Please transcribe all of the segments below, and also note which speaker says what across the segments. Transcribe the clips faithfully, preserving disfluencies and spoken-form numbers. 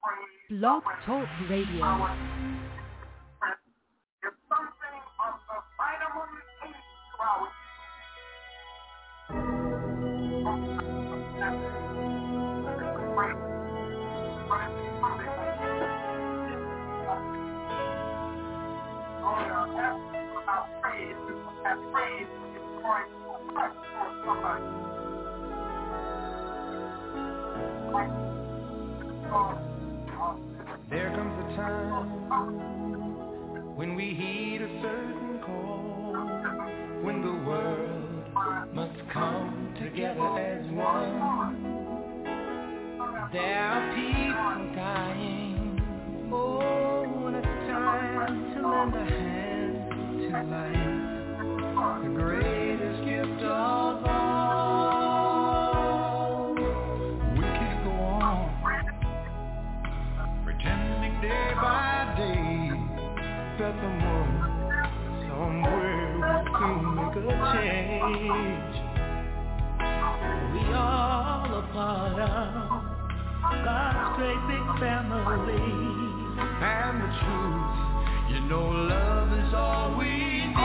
Speaker 1: Blog Talk Radio.
Speaker 2: There comes a time when we heed a certain call, when the world must come together as one. There are people dying. Oh, and it's time to lend a hand to life, the greatest gift of all. We can't go on pretending day by day that the moon somewhere will soon make a change. We all a part of God's great big family, and the truth, you know, love is all we need.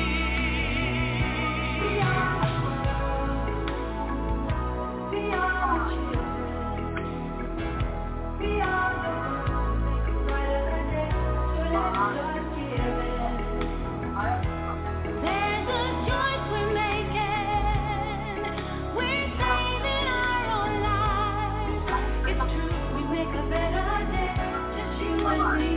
Speaker 2: We are the world. We are the children. We are the ones who make a brighter day. So let's start giving. There's a choice we're making. We're saving our own lives. It's true, we make a better day. Just you and me.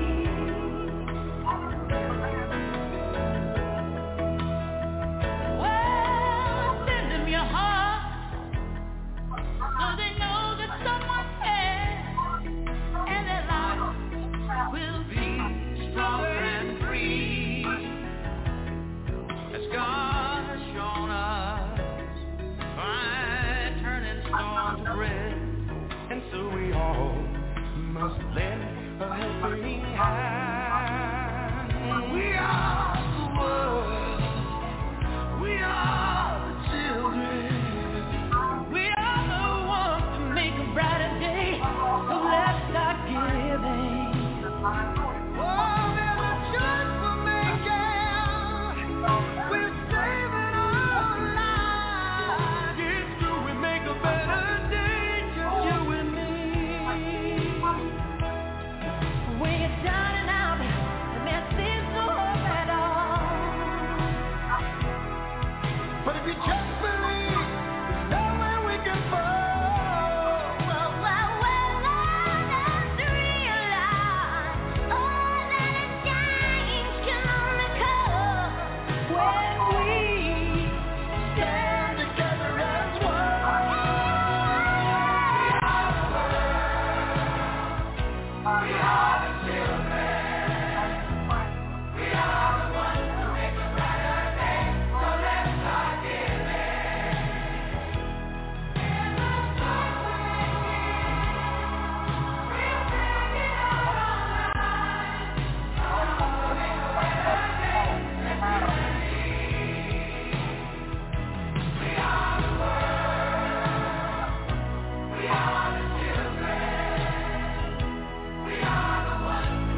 Speaker 2: Well, send them your heart, so they know that someone cares, and their life will be stronger and free, as God has shown us by turning stone to bread. And so we all must lend a helping hand. We are the world. We are the children. We are the ones to make a brighter day. So let's start giving. Oh, there's a choice we're making. We're saving our lives. It's true, we make a better day. Just you and me. When you're down and out, the mess seems no hope at all. But if you just believe, there's nowhere we can fall. Well, well, well, let us realize, oh, that a change can only come when we stand together as one. We are the children. We are the ones who make a brighter day. So let's start giving. In the dark we're taking our own lives. Oh, make a better day. Let's be We are the world. We are the children. We are the ones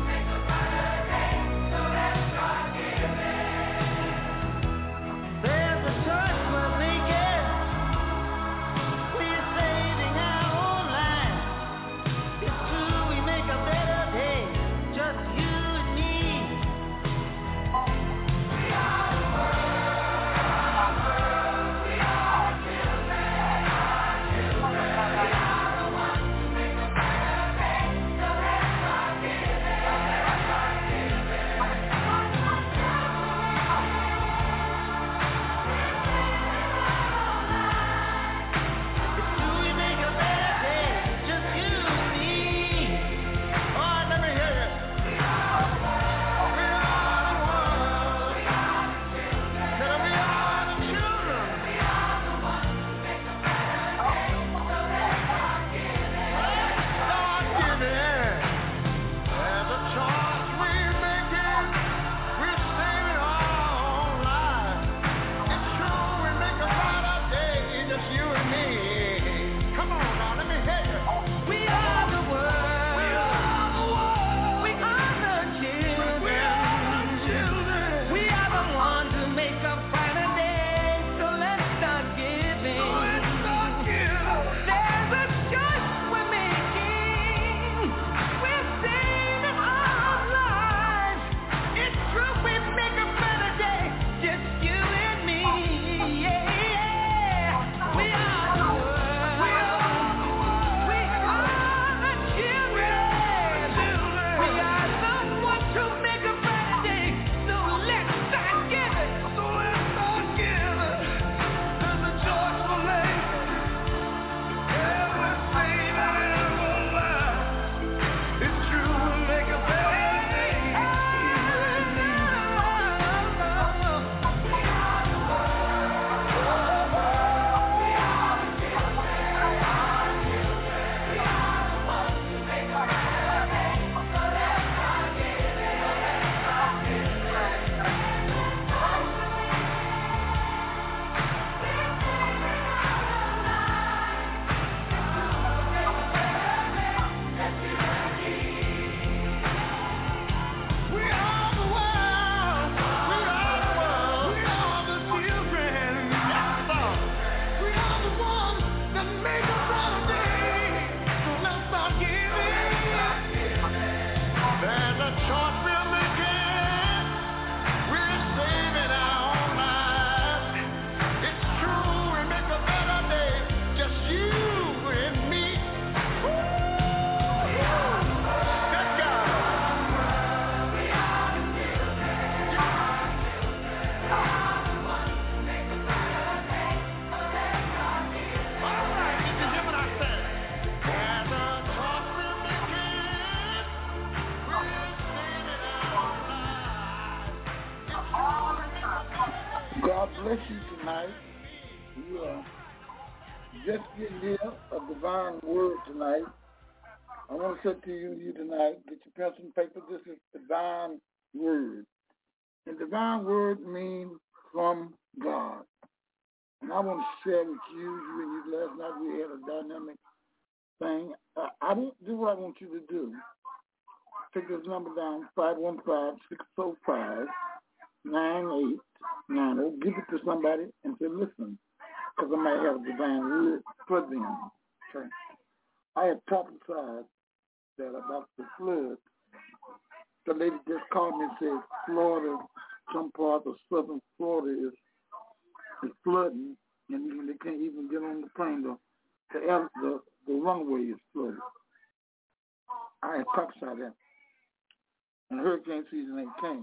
Speaker 3: bless you tonight. We are just getting here, a divine word tonight. I want to say to you, you tonight, get your pencil and paper. This is divine word. And divine word means from God. And I want to share with you, you and you last night we had a dynamic thing. I, I didn't do what I want you to do. Take this number down, five one five, six oh five, nine eight nine zero. Give it to somebody and say, listen, because I might have a divine word for them. Okay. I had prophesied that about the flood. The lady just called me and said, Florida, some part of southern Florida is, is flooding, and even they can't even get on the plane. The, the, the, the runway is flooded. I had prophesied that. And hurricane season ain't came.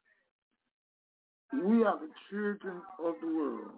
Speaker 3: We are the children of the world.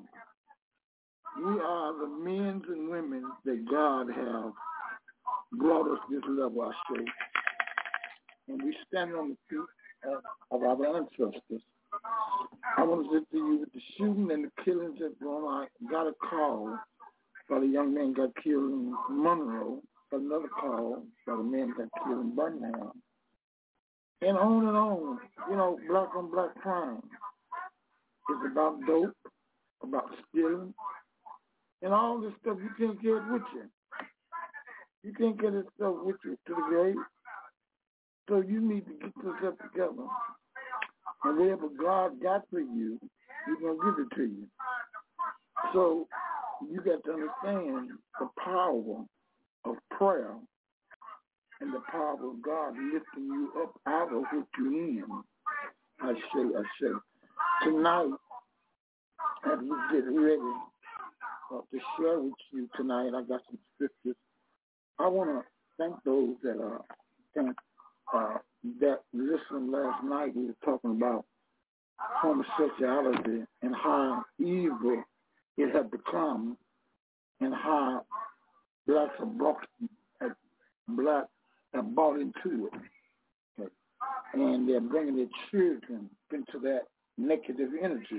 Speaker 3: We are the men and women that God has brought us this level, I say. And we stand on the feet of, of our ancestors. I want to say to you, with the shooting and the killings that going on, I got a call by the young man got killed in Monroe, got another call by the man got killed in Birmingham. And on and on, you know, black on black crime. It's about dope, about stealing, and all this stuff you can't get with you. You can't get this stuff with you to the grave. So you need to get yourself together. And whatever God got for you, He's going to give it to you. So you got to understand the power of prayer and the power of God lifting you up out of what you're in. I say, I say. Tonight, as we get ready uh, to share with you tonight, I got some scriptures. I want to thank those that are thank, uh, that listened last night. We were talking about homosexuality and how evil it had become, and how blacks are brought, black have bought into it, okay. And they're bringing their children into that negative energy.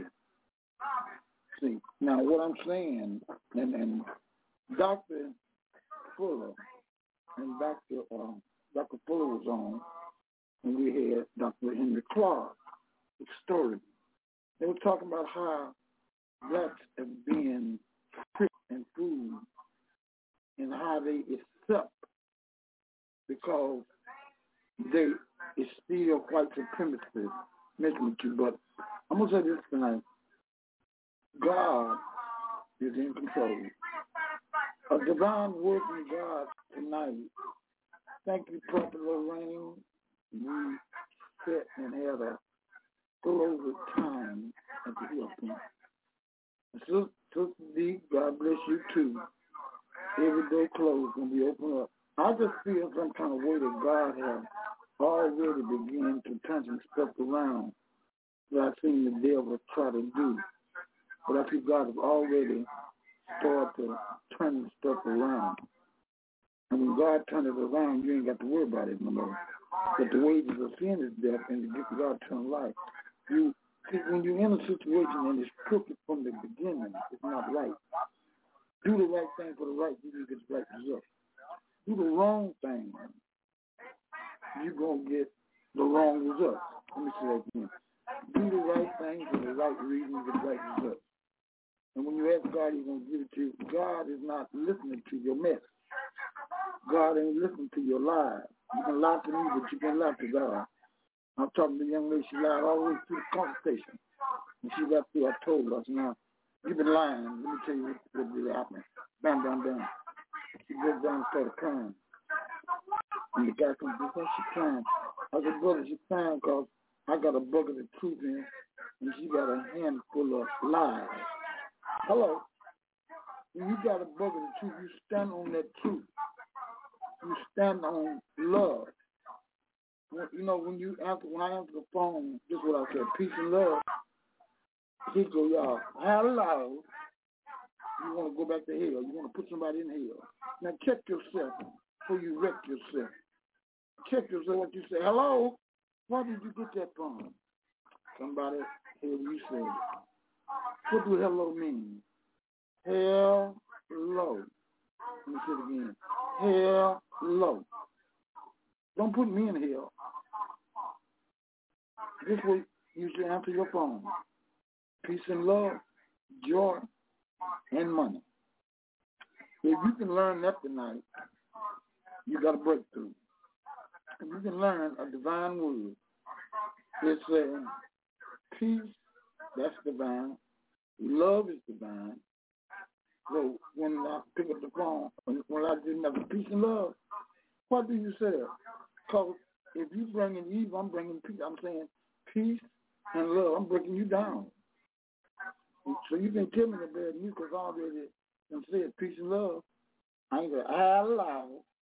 Speaker 3: See, now what I'm saying, and, and Doctor Fuller and Doctor Uh, Doctor Fuller was on, and we had Doctor Henry Clark, the story. They were talking about how blacks have been tricked and fooled, and how they accept because they is still white supremacy messing with you. But I'm going to say this tonight. God is in control. A divine word from God tonight. Thank you, Prophet Lorraine. We sat and had a closer time at the Hilton. Sister, Sister D, God bless you too. Every day closed when we open up. I just feel some kind of way that God has already begun to turn some stuff around that I've seen the devil try to do. But I think God has already started to turn stuff around. And when God turns it around, you ain't got to worry about it no more. But the wages of sin is death, and the gift of God turn life. You see, when you're in a situation and it's crooked from the beginning, it's not right. Do the right thing for the right, you get the right result. Do the wrong thing, you're going to get the wrong result. Let me say that again. Do the right thing for the right reason, you get the right result. And when you ask God, He's going to give it to you. God is not listening to your mess. God ain't listening to your lies. You can lie to me, but you can't lie to God. I'm talking to the young lady, she lied all the way through the conversation. And she got through, I told her, I said, now, you've been lying. Let me tell you what, what really happened. Bam, bam, bam. She goes down and started crying. And the guy comes, why she crying? I said, brother, she's crying because I got a bucket of truth in, and she got a handful of lies. Hello. When you got a bucket of truth, you stand on that truth. You stand on love. You know, when you answer, when I answer the phone, this is what I said, peace and love. He go, y'all, hello. You want to go back to hell. You want to put somebody in hell. Now check yourself before you wreck yourself. Check yourself what you say. Hello? Where did you get that from? Somebody heard you say it. What do hello mean? Hello. Let me say it again. Hello. Don't put me in hell. This way you should answer your phone. Peace and love, joy, and money. If you can learn that tonight, you got a breakthrough. If you can learn a divine word, it says peace, that's divine. Love is divine. So when I pick up the phone, when I didn't have peace and love, what do you say? Because if you bring in evil, I'm bringing peace. I'm saying peace and love. I'm breaking you down. So you can tell me the bad news because I already said peace and love. I ain't going to hell loud.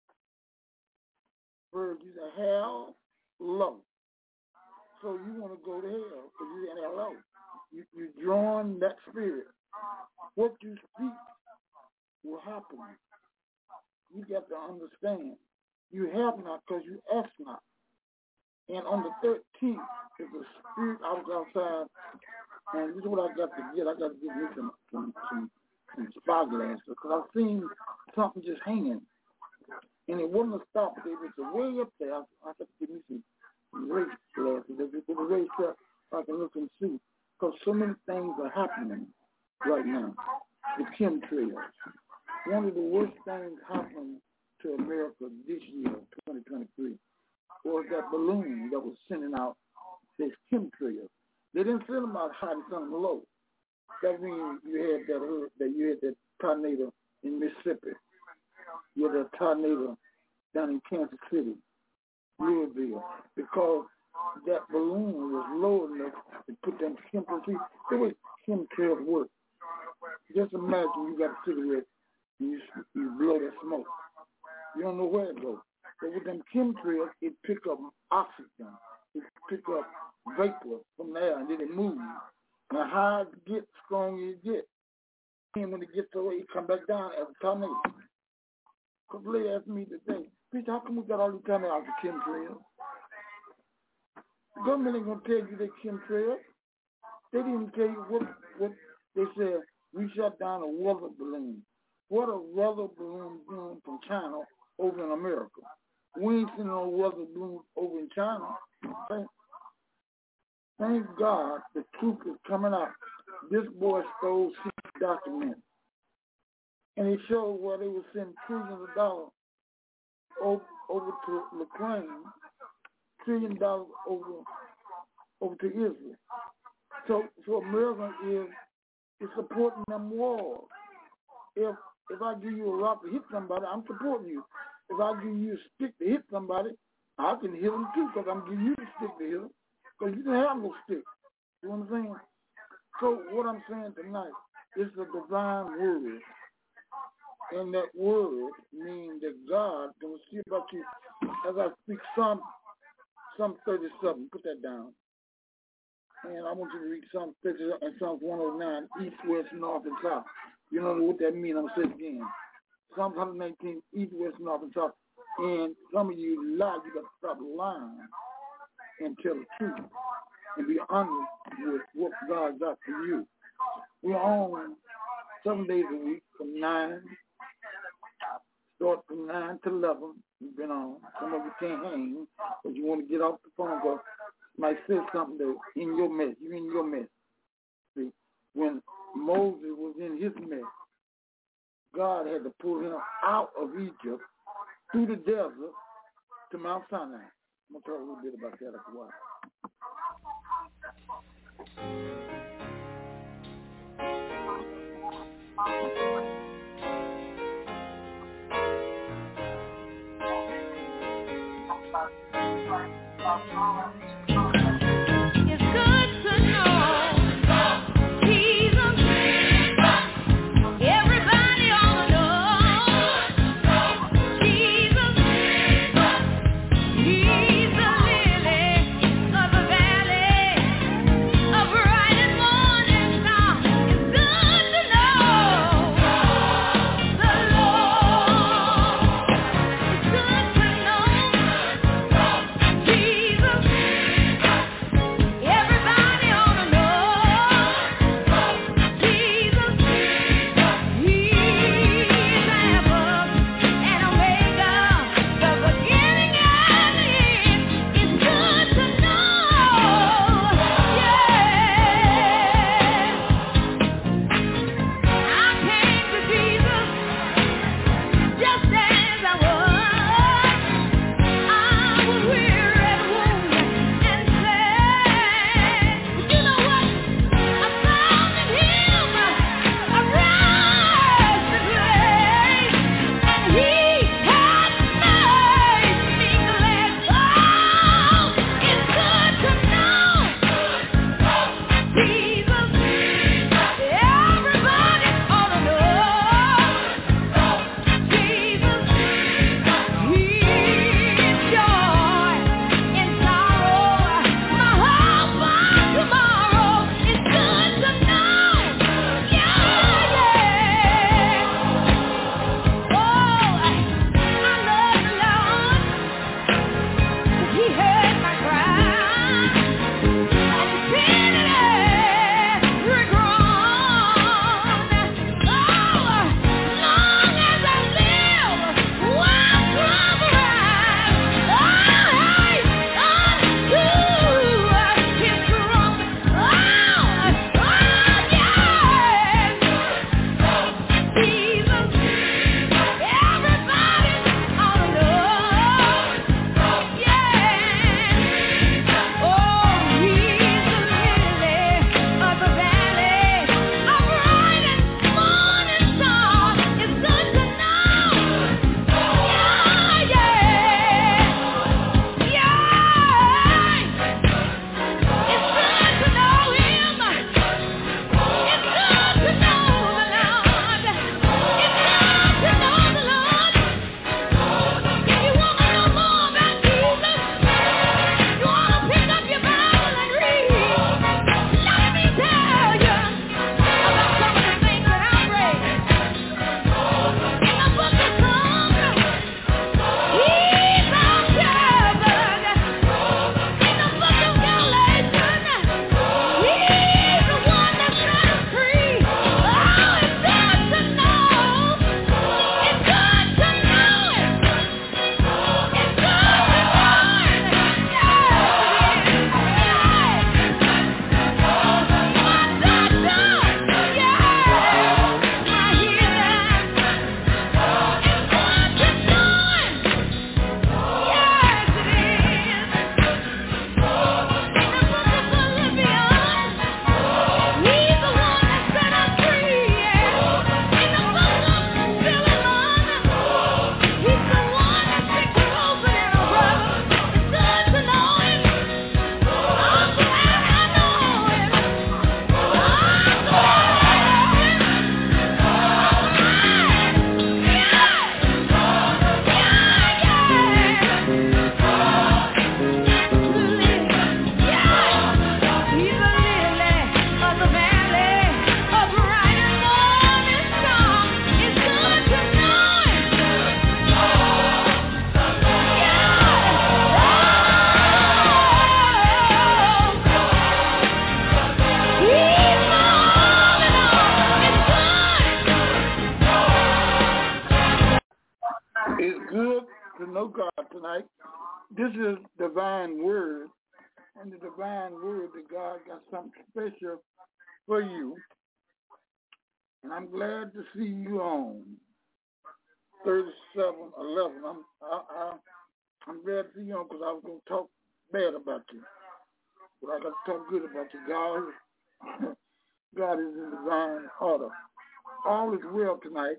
Speaker 3: Bird, you say hell low. So you want to go to hell because you said hello. You, you're drawing that spirit. What you speak will happen. You got to understand. You have not because you ask not. And on the thirteenth, if the spirit I was outside, and this is what I got to get. I got to get me some some some, some spyglass because I've seen something just hanging, and it wasn't a stop. It was way up there. I, I got to get me some, some race glasses. If it was race up, I can look and see. Because so many things are happening right now. The chemtrails. One of the worst things happening to America this year, twenty twenty-three, was that balloon that was sending out this chemtrails. They didn't send them out high, they sent them low. That means you had that, that you had that tornado in Mississippi. You had that tornado down in Kansas City, Louisville, because that balloon was low enough to put them chemtrails. The way chemtrails work. Just imagine you got a cigarette and you, you blow that smoke. You don't know where it goes. But with them chemtrails, it pick up oxygen. It pick up vapor from the air, and then it moves. And the higher it gets, stronger it gets. And when it gets away, it come back down as a tornado. Because lady asked me today, Peter, how come we got all these tornadoes out of chemtrails? The government ain't going to tell you they chemtrails. They didn't tell you what, what they said. We shut down a weather balloon. What a weather balloon doing from China over in America? We ain't seen no weather balloon over in China. Thank, thank God the truth is coming out. This boy stole six documents. And he showed where they would send trillions of dollars over, over to Ukraine, trillion dollars over, over to Israel. So, so America is, is supporting them wars. If if I give you a rock to hit somebody, I'm supporting you. If I give you a stick to hit somebody, I can hit them too because I'm giving you the stick to hit them because you didn't have no stick. You know what I'm saying? So what I'm saying tonight is the divine word. And that word means that God going to see about you as I speak Psalm, Psalm thirty-seven. Put that down. And I want you to read Psalm thirty-seven and Psalm one oh nine, east, west, north, and south. You know what that means? I'm going to say it again. Psalm one nineteen, east, west, north, and south. And some of you lie. You got to stop lying and tell the truth and be honest with what God got for you. We're on seven days a week from nine. Start from nine to eleven. We've been on. Some of you can't hang, but you want to get off the phone because might say something that in your mess. You're in your mess. See, when Moses was in his mess, God had to pull him out of Egypt through the desert to Mount Sinai. I'm going to talk a little bit about that after a while.
Speaker 2: It's good to know Jesus. Everybody ought to know Jesus. He's the lily of the valley, a bright and morning star. It's good to know the Lord. It's good to know Jesus.
Speaker 3: This is divine word, and the divine word that God got something special for you. And I'm glad to see you on thirty-seven eleven. I'm I, I, I'm glad to see you on because I was going to talk bad about you, but I got to talk good about you. God, God is in divine order. All is well tonight.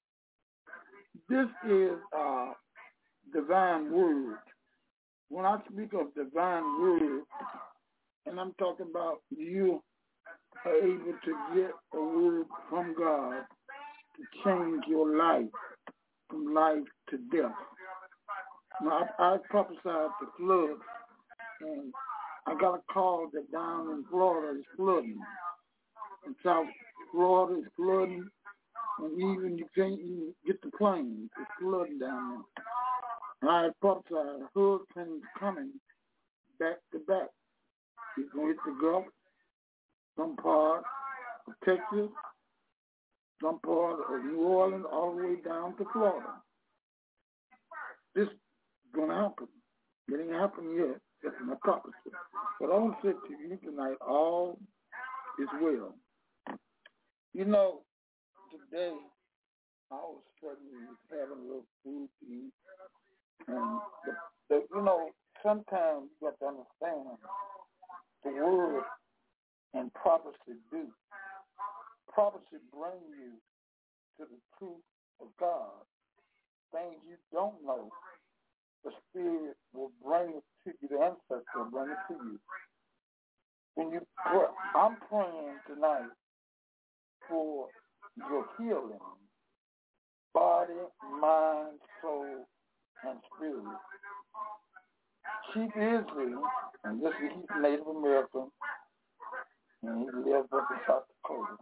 Speaker 3: This is uh, divine word. When I speak of divine word, and I'm talking about you are able to get a word from God to change your life from life to death. Now, I, I prophesied the flood, and I got a call that down in Florida is flooding. In South Florida is flooding, and even you can't even get the planes. It's flooding down there. And I prophesied a hurricane coming back to back. It's going to hit the Gulf, some part of Texas, some part of New Orleans, all the way down to Florida. This is going to happen. It ain't happened yet. That's my prophecy. But I want to say to you tonight, all is well. You know, today I was suddenly having a little food to eat. And, the, the, you know, sometimes you have to understand the word and prophecy do. Prophecy bring you to the truth of God. Things you don't know, the Spirit will bring it to you, the ancestor will bring it to you. When you pray, I'm praying tonight for your healing, body, mind, soul, and spirit. Chief Isley, and this is he's Native American, and he lives up in South Dakota.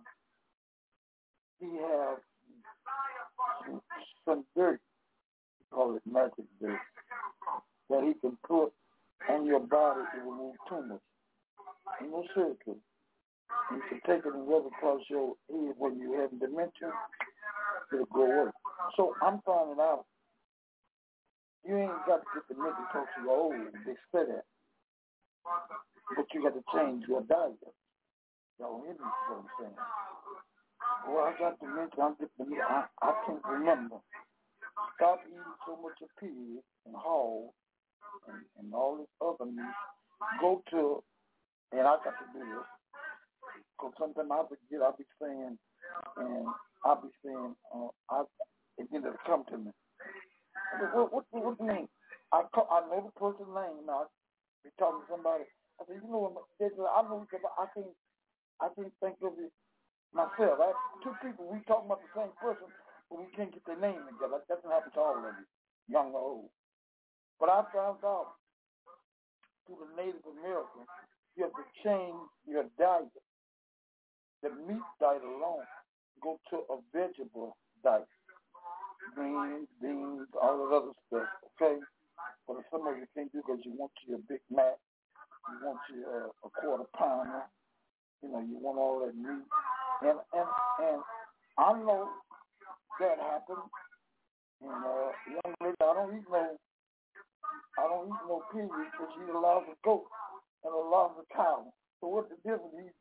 Speaker 3: He has some, some dirt, we call it magic dirt, that he can put on your body to remove tumors. No surgery. You can take it and rub it across your head when you have dementia, it'll go away. So I'm finding out you ain't got to get dementia because you're old. They say that. But you got to change your diet. Y'all hear me what I'm saying? Well, I got dementia. I'm getting dementia. I, I can't remember. Stop eating so much of pig and hog and, and all this other meat. Go to, and I got to do this. Because sometimes I forget, I'll be saying, and I'll be saying, uh, I, it didn't come to me. I said, what, what, what do you mean? I, call, I know the person's name now. I be talking to somebody. I said, you know what, I know because I can't, I can't think of it myself. I, two people, we talking about the same person, but we can't get their name together. That doesn't happen to all of you, young or old. But I found out through the Native American, you have to change your diet. The meat diet alone, go to a vegetable diet. Greens, beans, all that other stuff, okay? But some of you can't do because you want your Big Mac, you want your uh, a quarter pounder, you know, you want all that meat. And and, and I know that happened. And uh, young lady, I don't eat no, I don't eat no pig, but she eat a lot of goat and a lot of cow. So what's the difference?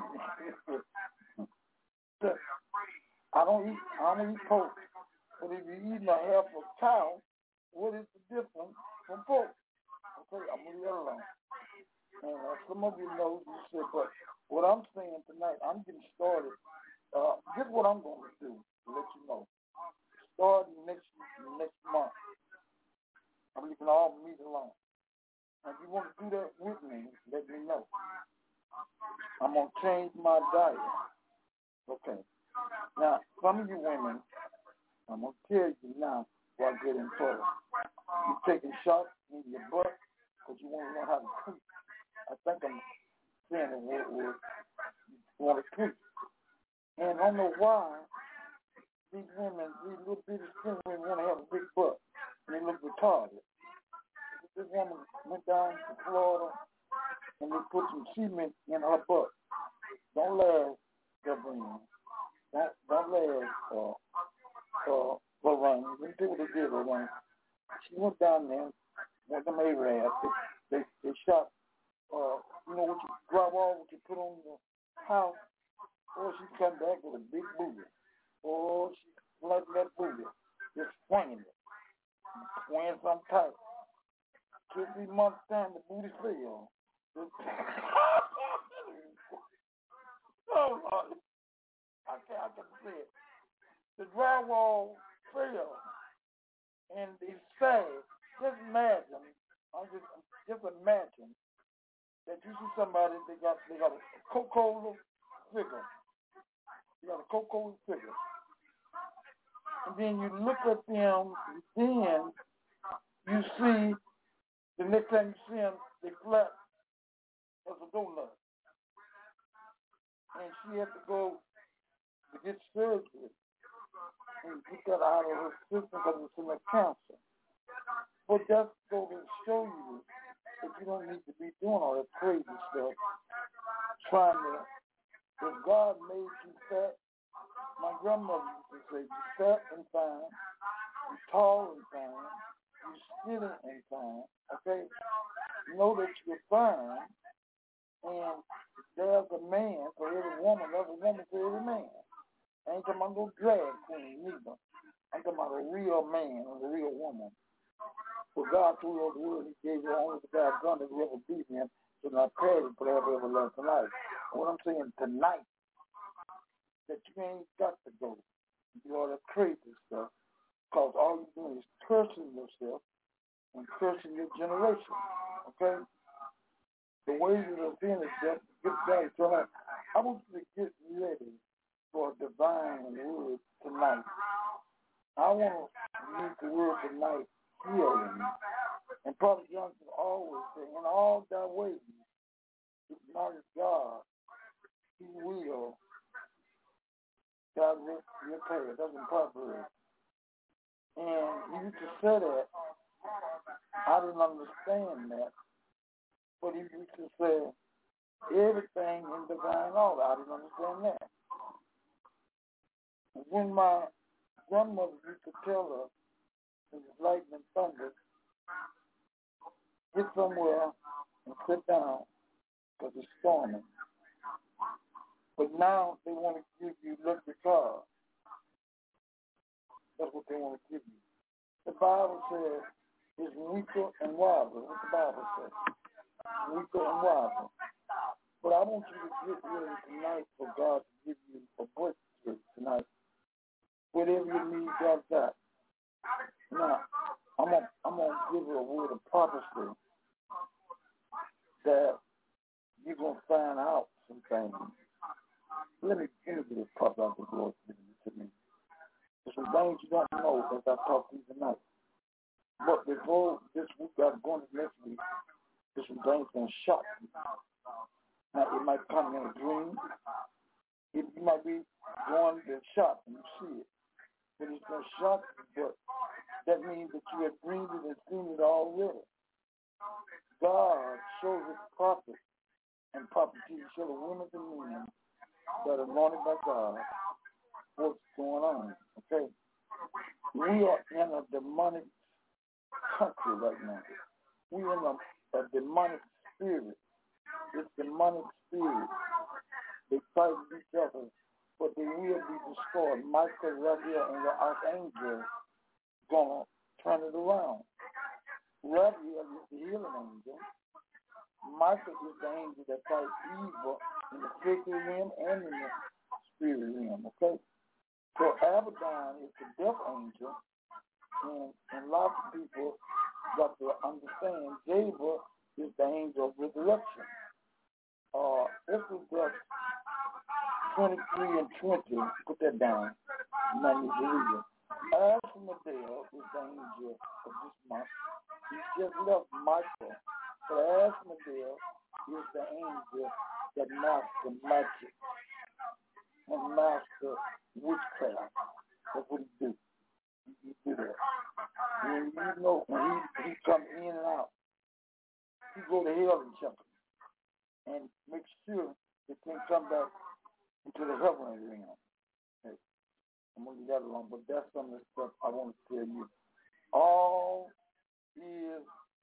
Speaker 3: I don't eat, I don't eat pork. But if you're eating a half a cow, what is the difference from pork? Okay, I'm going to leave that alone. And uh, some of you know, you said, but what I'm saying tonight, I'm getting started. Uh, this is what I'm going to do to let you know. Starting next next month, I'm leaving all meat alone. Now, if you want to do that with me, let me know. I'm going to change my diet. Okay. Now, some of you women, I'm going to tell you now before I get into it. You're taking shots in your butt because you want to learn how to tweet. I think I'm saying the word word. You want to tweet. And I don't know why these women, these little bitty skin women want to have a big butt. And they look retarded. This woman went down to Florida and they put some cement in her butt. Don't laugh, Gabrielle. Don't, don't laugh, uh, uh, Lorraine. Let me see what they did, Lorraine. She went down there one of them Arabs, they, they, they shot, uh, you know what you, drywall, what you put on the house. Oh, she come back with a big booty. Oh, she like that booty. Just swinging it. Swinging something tight. Two, three months time, the booty fell. Oh, Lord. I can't, I can't say it. The drywall fell. And it's sad. Just imagine, I'm just, just imagine that you see somebody, they got, they got a Coca-Cola figure. You got a Coca-Cola figure. And then you look at them, then you see, the next time you see them, they flat as a donut. And she had to go to get surgery and get that out of her system because it's in her cancer. But that's going to show you that you don't need to be doing all that crazy stuff, trying to, if God made you fat, my grandmother used to say, you fat and fine, you tall and fine, you skinny and fine, okay? Know that you're fine, and there's a man for every woman, there's a woman for every man. I ain't talking about no drag queen neither. I'm talking about a real man and a real woman. For God threw over the world, he gave you only the God son that whoever beat him should not perish but have everlasting life. And what I'm saying tonight, that you ain't got to go and do all that crazy stuff, because all you're doing is cursing yourself and cursing your generation. Okay? The way you're doing is just get back to life. I want you to get ready for a divine word tonight. I want to use the word tonight, healing. And Prophet Johnson always said, in all thy ways, acknowledge God, he will direct your path. That's in Proverbs. And he used to say that. I didn't understand that. But he used to say, everything in divine order. I didn't understand that. When my grandmother used to tell us, in the lightning thunder, get somewhere and sit down because it's storming. But now they want to give you electric cars. That's what they want to give you. The Bible says it's weaker and wiser. What the Bible says. Weaker and wiser. But I want you to get ready tonight for God to give you a breakthrough tonight. Whatever you need, God got. Now, I'm going I'm to give you a word of prophecy that you're going to find out some things. Let me give you this prophet out the Lord to me. There's some things you don't know as I talk to you tonight. But before this week, I'm going to next week, there's some things going to shock you. Now, it might come in a dream. It, you might be going to shop and you see it. But it's going to shock you, but that means that you have dreamed it and seen it already. God shows his prophets and prophecies show the women and men that are anointed by God what's going on, okay? We are in a demonic country right now. We are in a, a demonic spirit. This demonic spirit, they fight each other, but they will be destroyed. Michael right here and the archangel gonna turn it around. Raphael is the healing angel. Michael is the angel that fights evil in the physical realm and in the spirit realm, okay? So Abaddon is the death angel, and, and lots of people got to understand Gabriel is the angel of resurrection. Uh, this is just twenty-three and twenty. Put that down. Now you believe it. Asmodeo is the angel of this month. He just left Michael. But Asmodeo is the angel that master magic and master witchcraft. That's what he do. He, he do that. When you know, when he, he come in and out, he go to hell and jump and make sure it can come back into the heavenly realm. Hey, I'm going to leave that alone, but that's some of the stuff I want to tell you. All is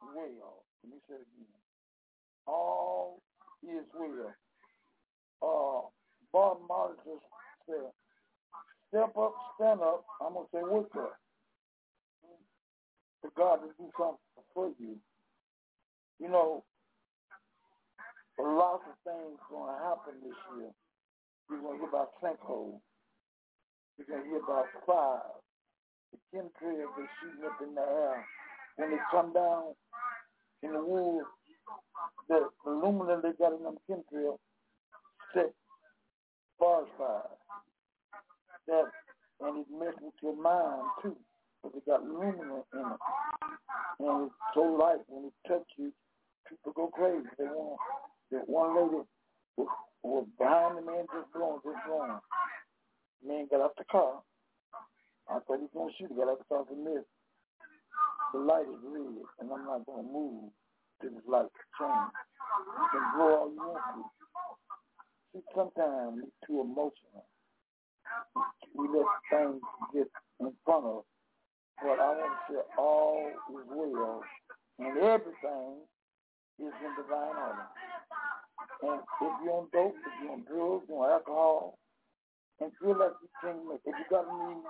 Speaker 3: well. Let me say it again. All is well. Uh, Bob Marley just said, step up, stand up. I'm going to say, wake up. For God to do something for you. You know, a lot of things going to happen this year. You're going to hear about sinkholes. You're going to hear about fire. The chemtrails they shooting up in the air. When they come down in the woods, the aluminum they got in them chemtrails set forest fires. That, and it messes with your mind too, because it got aluminum in it. And it's so light when it touches you, people go crazy. They want, that one lady was, was behind the man just blowing, just blowing. The man got out the car. I thought he was going to shoot. He got out the car and missed. The light is red, and I'm not going to move till this light change. You can blow all you want to. See, sometimes we're too emotional. We let things get in front of us. But I want to say all is well, and everything is in divine order. And if you're on dope, if you're on drugs, you're on alcohol, and feel like you can't make it, if you got a need,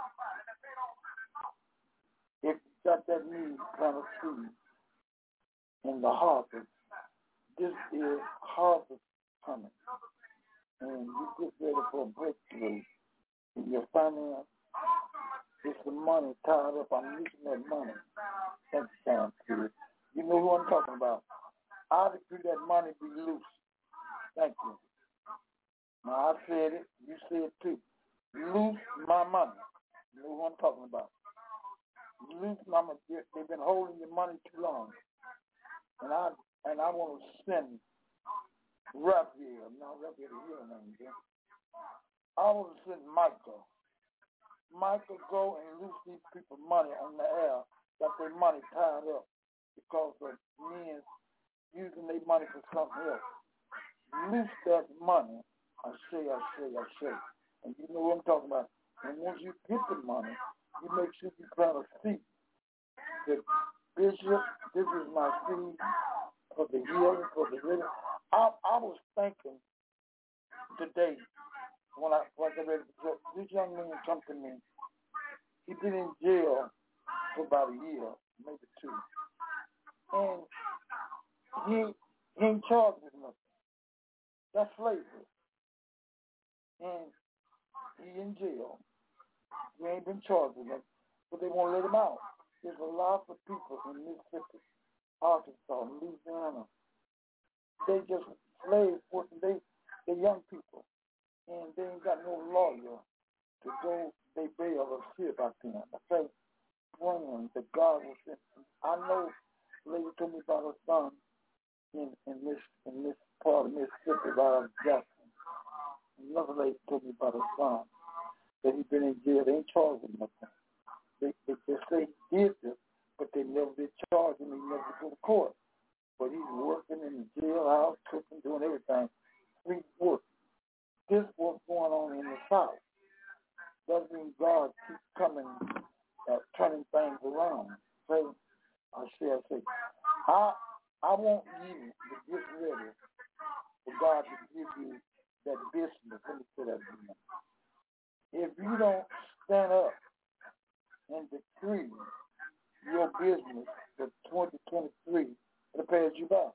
Speaker 3: if you got that need, plant a seed in the harvest. This is harvest coming. And you get ready for a breakthrough in your finance. It's the money tied up. I'm using that money. Thank you, Sam. You know who I'm talking about. I decree that money be loose. Thank you. Now, I said it. You said it too. Loose my money. You know who I'm talking about. Loose my money. They've been holding your money too long. And I and I want to send Raphael. Now, Raphael is your name again. I want to send Michael. Michael, go and loose these people money on the air, got their money tied up because of men using their money for something else. Loose that money. I say, I say, I say. And you know what I'm talking about. And once you get the money, you make sure you plant a seed. The bishop, this is my seed for the healing, for the healing. I, I was thinking today, when I was ready to go, this young man come to me. He been in jail for about a year, maybe two. And he, he ain't charged with nothing. That's slavery. And he in jail. He ain't been charged with nothing, but they won't let him out. There's a lot of people in Mississippi, Arkansas, Louisiana. They just slaves working. They, they're young people. And they ain't got no lawyer to go, they bail or see about them. I say, praying that God will send. I know a lady told me about her son in, in this in this part of Mississippi, about Jackson. Another lady told me about her son, that he been in jail. They ain't charged him nothing. They, they just say he did this, but they never did charge him. He never go to court. But he's working in the jailhouse, cooking, doing everything. Sweet work. This is what's going on in the South. Doesn't mean God keeps coming, uh, turning things around. So I say, I say, I, I want you to get ready for God to give you that business. Let me say that again. If you don't stand up and decree your business for twenty twenty-three, it'll pay you back.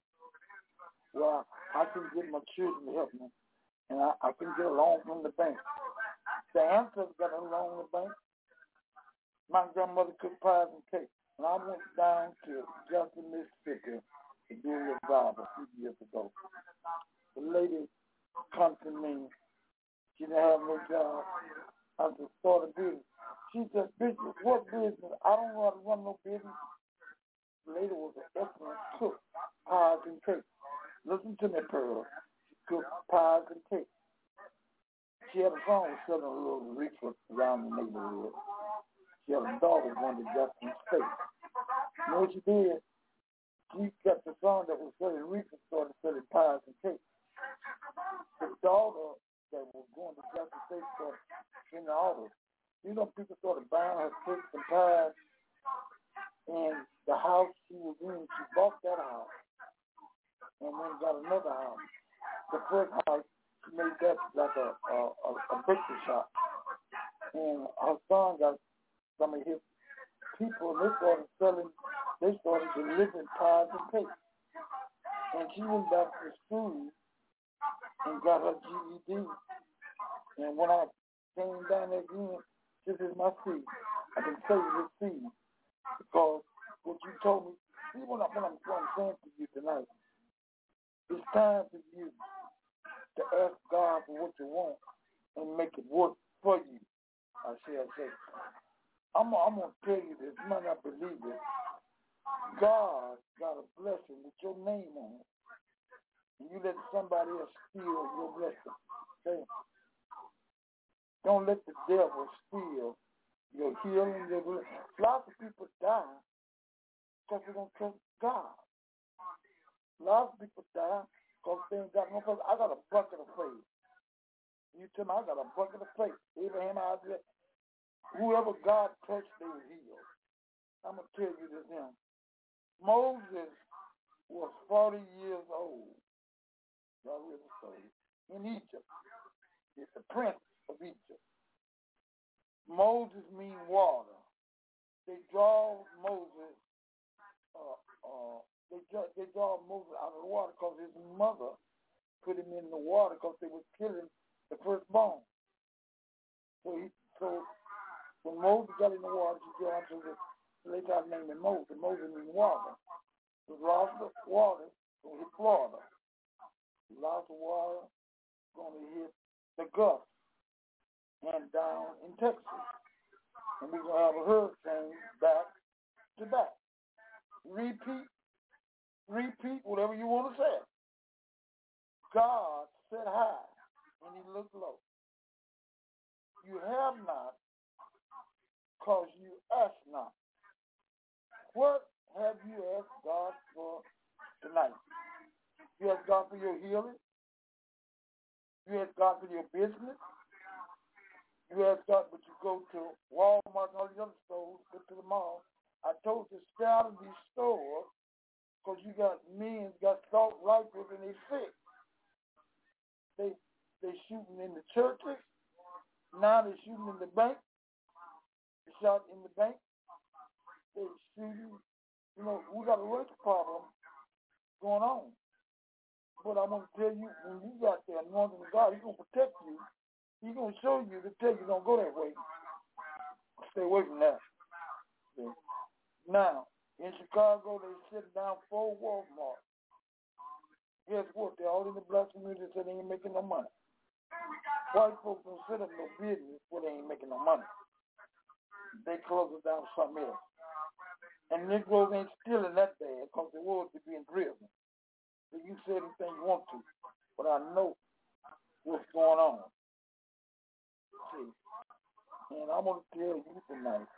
Speaker 3: Well, I can get my children to help me. And I, I can get a loan from the bank. The answers got a loan from the bank. My grandmother cooked pies and cakes. And I went down to Jackson, Mississippi to do a revival a few years ago. The lady come to me. She didn't have no job. I just started business. She said, Bishop, what business? I don't know how to run no business. The lady was an excellent cook, pies and cakes. Listen to me, Pearl. Cook pies and cakes. She had a phone selling a little reefer around the neighborhood. She had a daughter going to Jackson State. You know what she did? She kept the son that was selling reefer, started selling pies and cakes. The daughter that was going to Jackson State started in the auto. You know, people started buying her cakes and pies. And the house she was in, she bought and got another house. The first house, she made that like a a, a, a bakery shop. And her son got some of his people, and they started selling, they started delivering pies and cakes. And she went back to school and got her G E D. And when I came down there again, this is my seed. I can tell you this seed because what you told me, see what, I, what, I'm, what I'm saying to you tonight, it's time for you to ask God for what you want and make it work for you. I say, I say, I'm, I'm going to tell you this, you might not believe it. God got a blessing with your name on it. And you let somebody else steal your blessing. Okay? Don't let the devil steal your healing, your blessing. Lots of people die because they don't trust God. Lots of people die because they ain't got no faith. I got a bucket of faith. You tell me, I got a bucket of faith. Abraham, Isaac, whoever God touched, they were healed. I'm going to tell you this now. Moses was forty years old. God really told you. In Egypt. It's the prince of Egypt. Moses means water. They draw Moses, uh, uh, they, draw, they draw Moses out of the water because his mother put him in the water because they were killing the firstborn. So, he, so when Moses got in the water, he drew onto the, they tried to name him Moses. Moses means water. The lost of water going to hit Florida. The lost of water going to hit the Gulf and down in Texas. And we're going to have a hurricane back to back. Repeat, repeat, whatever you want to say. God sat high and he looked low. You have not because you ask not. What have you asked God for tonight? You ask God for your healing? You ask God for your business? You ask God, but you go to Walmart and all these other stores, go to the mall. I told you to stay out of these stores because you got men got assault rifles and they sick. They they shooting in the churches. Now they shooting in the bank. They shot in the bank. They shooting. You know, we got a race problem going on. But I want to tell you, when you got the anointing of God, he's going to protect you. He's going to show you to tell you don't go that way. Stay away from that. Yeah. Now, in Chicago, they sit down four Walmart. Guess what? They're all in the black community, so they ain't making no money. White folks don't set up no business where they ain't making no money. They close it down to something else. And Negroes ain't stealing that bad because the world is being driven. So you say anything you want to, but I know what's going on. See, and I want to tell you tonight,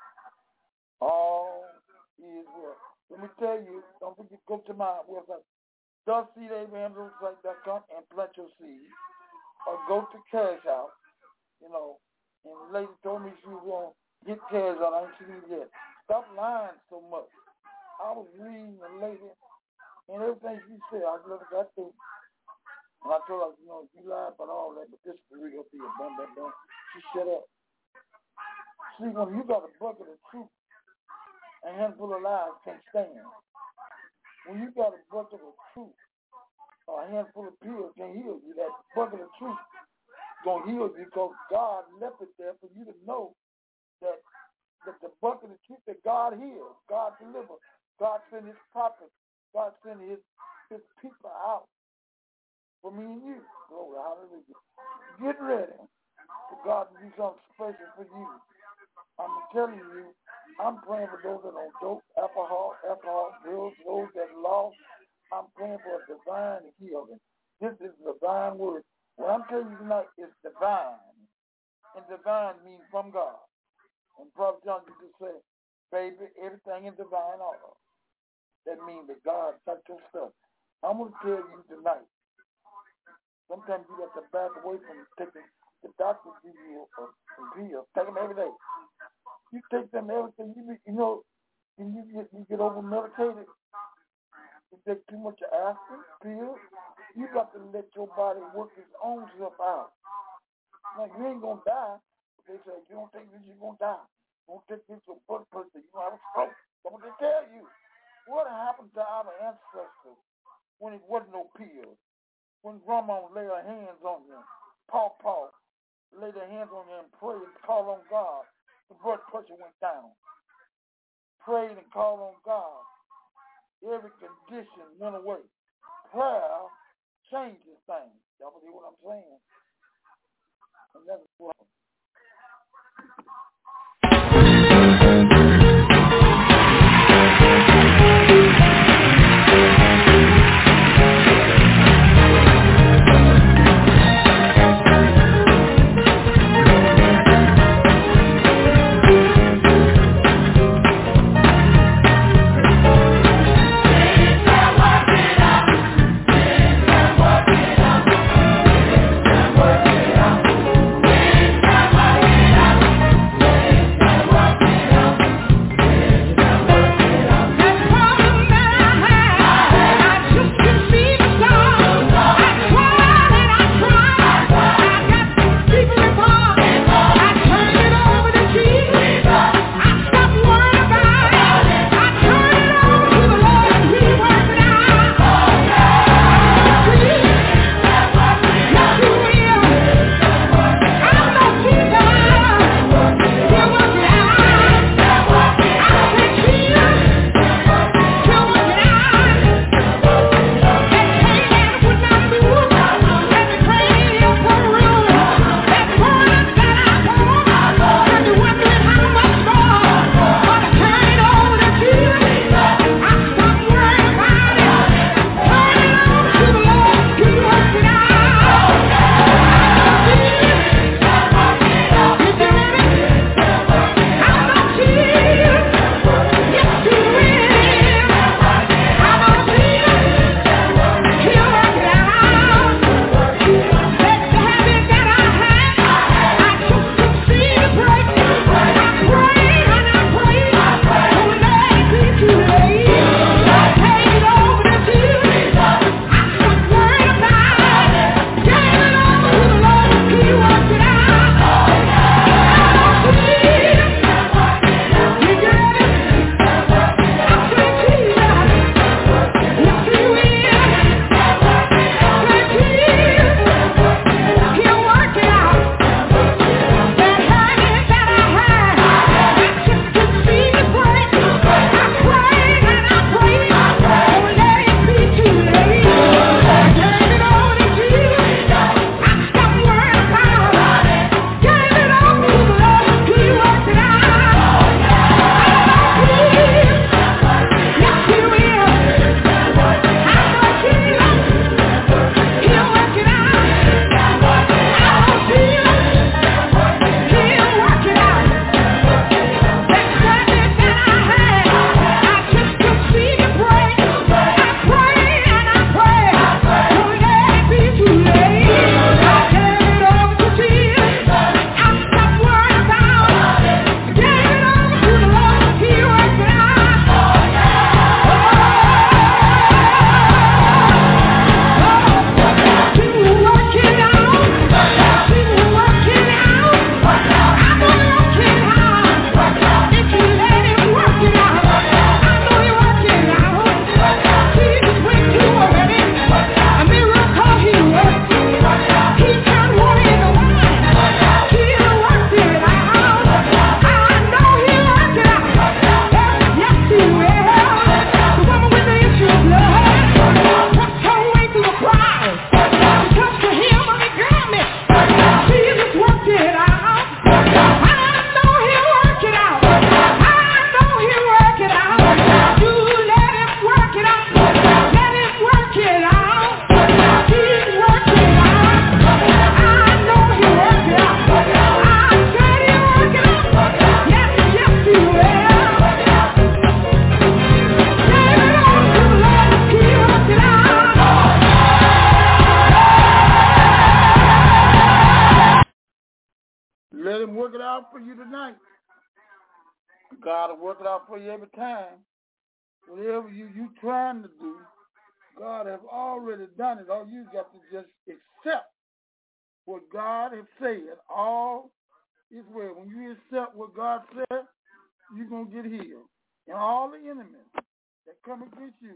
Speaker 3: all is well. Let me tell you, don't forget, go to my website, dot seed abraham dot com and plant your seed, or go to Cash Out, you know, and the lady told me she was going to get Cash Out. I ain't seen it yet. Stop lying so much. I was reading the lady, and everything she said, I just got through. And I told her, you know, you lied about all that, but this is the real deal. Bam, bam, bam. She shut up. See, when you got a bucket of truth, a handful of lies can't stand. When you got a bucket of truth, or a handful of pills can heal you. That bucket of truth gonna heal you because God left it there for you to know that that the bucket of truth that God heals, God delivers, God sent His prophets, God sent His His people out for me and you. Glory, hallelujah. Get ready for God to do something special for you. I'm telling you, I'm praying for those that are on dope, alcohol, alcohol, drugs, those that lost. I'm praying for a divine healing. This is the divine word. What I'm telling you tonight is divine. And divine means from God. And Prophet John used to say, baby, everything in divine order. That means that God touched your stuff. I'm going to tell you tonight, sometimes you have to back away from taking, the doctor give you a, a pill. Take them every day. You take them everything. You, you know, you get, you get over medicated. You take too much aspirin, pills. your body work its own self out. Like, you ain't going to die. They say, if you don't take this, you're going to die. Don't take this, your blood pressure, you're going to have a stroke. That's what they tell you. What happened to our ancestors when it wasn't no pills? When grandma lay her hands on them, Paw-Paw lay their hands on them and pray and call on God, the blood pressure went down. Prayed and called on God. Every condition went away. Prayer changes things. Y'all see what I'm saying? And that's what Let him work it out for you tonight. God will work it out for you every time. Whatever you you trying to do, God has already done it. All you got to just accept what God has said. All is well. When you accept what God said, you're going to get healed. And all the enemies that come against you,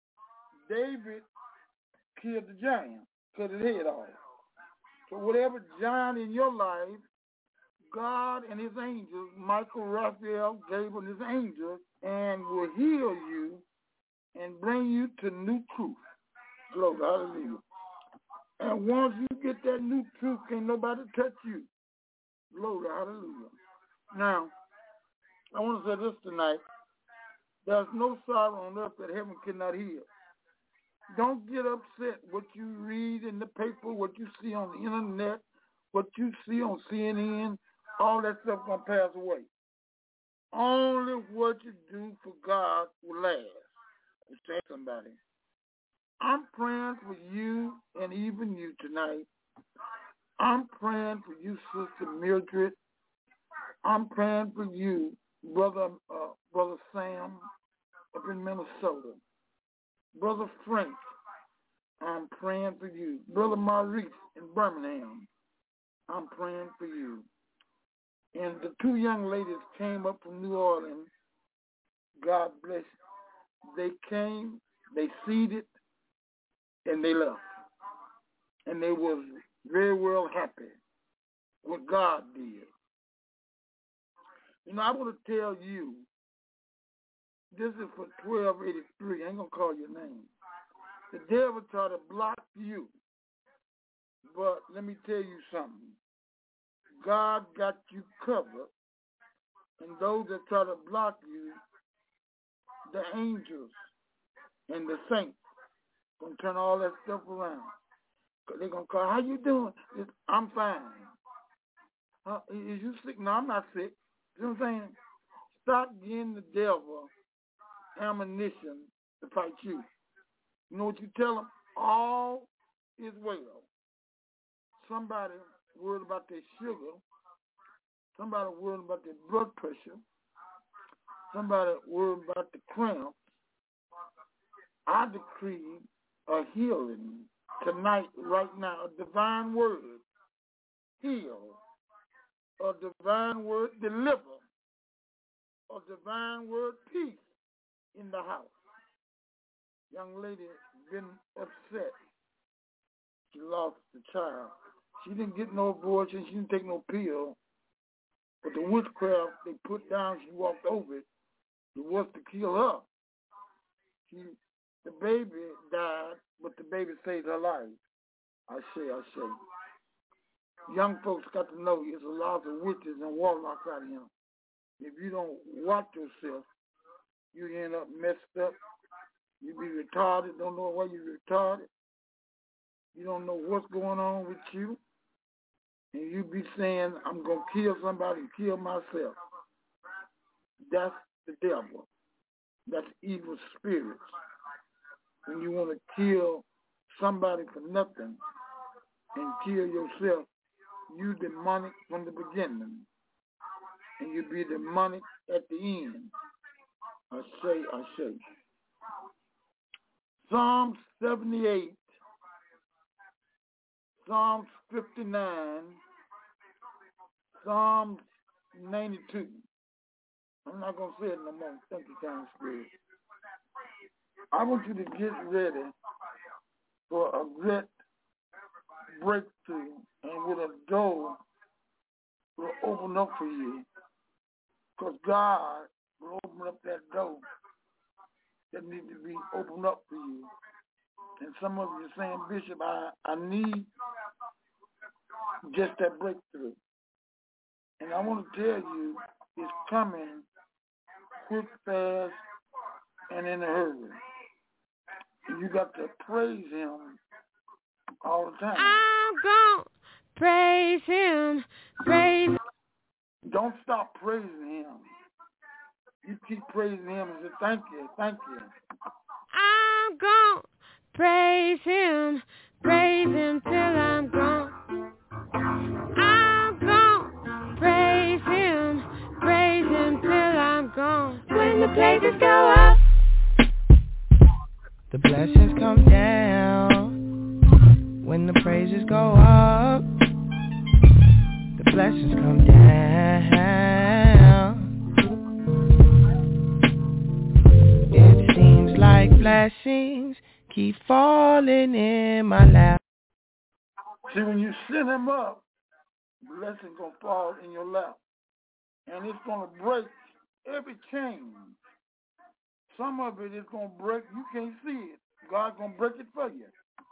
Speaker 3: David killed the giant, cut his head off. So whatever giant in your life, God and his angels, Michael, Raphael, Gabriel, and his angels, and will heal you and bring you to new truth. Glory, hallelujah. And once you get that new truth, can't nobody touch you. Glory, hallelujah. Now, I want to say this tonight. There's no sorrow on earth that heaven cannot heal. Don't get upset what you read in the paper, what you see on the internet, what you see on C N N. All that stuff going to pass away. Only what you do for God will last. Say somebody. I'm praying for you and even you tonight. I'm praying for you, Sister Mildred. I'm praying for you, Brother uh, Brother Sam up in Minnesota. Brother Frank, I'm praying for you. Brother Maurice in Birmingham, I'm praying for you. And the two young ladies came up from New Orleans. God bless you. They came, they seeded, and they left. And they was very well happy what God did. You know, I want to tell you, this is for twelve eighty-three. I ain't going to call your name. The devil tried to block you. But let me tell you something. God got you covered. And those that try to block you, the angels and the saints going to turn all that stuff around. They're going to call, how you doing? It's, I'm fine. Uh, is you sick? No, I'm not sick. You know what I'm saying? Stop getting the devil ammunition to fight you. You know what you tell them? All is well. Somebody worried about their sugar. Somebody worried about their blood pressure. Somebody worried about the cramps. I decree a healing tonight, right now, a divine word. Heal. A divine word, deliver. A divine word, peace in the house. Young lady been upset. She lost the child. She didn't get no abortion. She didn't take no pill. But the witchcraft they put down, she walked over it. It was to kill her. She, the baby died, but the baby saved her life. I say, I say. Young folks got to know there's a lot of witches and warlocks out here. If you don't watch yourself, you end up messed up. You be retarded, don't know why you're retarded. You don't know what's going on with you. And you be saying, I'm going to kill somebody and kill myself. That's the devil. That's evil spirits. When you want to kill somebody for nothing and kill yourself, you demonic from the beginning. And you be demonic at the end. I say, I say. Psalms seventy-eight, Psalms fifty-nine, Psalms ninety-two. I'm not going to say it no more. Thank you, kind spirit. I want you to get ready for a great breakthrough, and with a door will open up for you, because God will open up that door that needs to be opened up for you. And some of you are saying, Bishop, I, I need just that breakthrough. And I want to tell you, it's coming quick, fast, and in a hurry. And you got to praise him all the time.
Speaker 4: I'm going to praise him, praise him.
Speaker 3: Don't stop praising him. You keep praising him and say, thank you, thank you.
Speaker 4: I'm going to praise him, praise him till I'm gone. I'm going to praise him, praise him till I'm gone. When the praises go up,
Speaker 5: the blessings come down. When the praises go up, the blessings come down. It seems like blessings keep falling in my lap.
Speaker 3: See, when you send him up, blessing gonna fall in your lap, and it's gonna break every chain. Some of it is gonna break. You can't see it. God's gonna break it for you.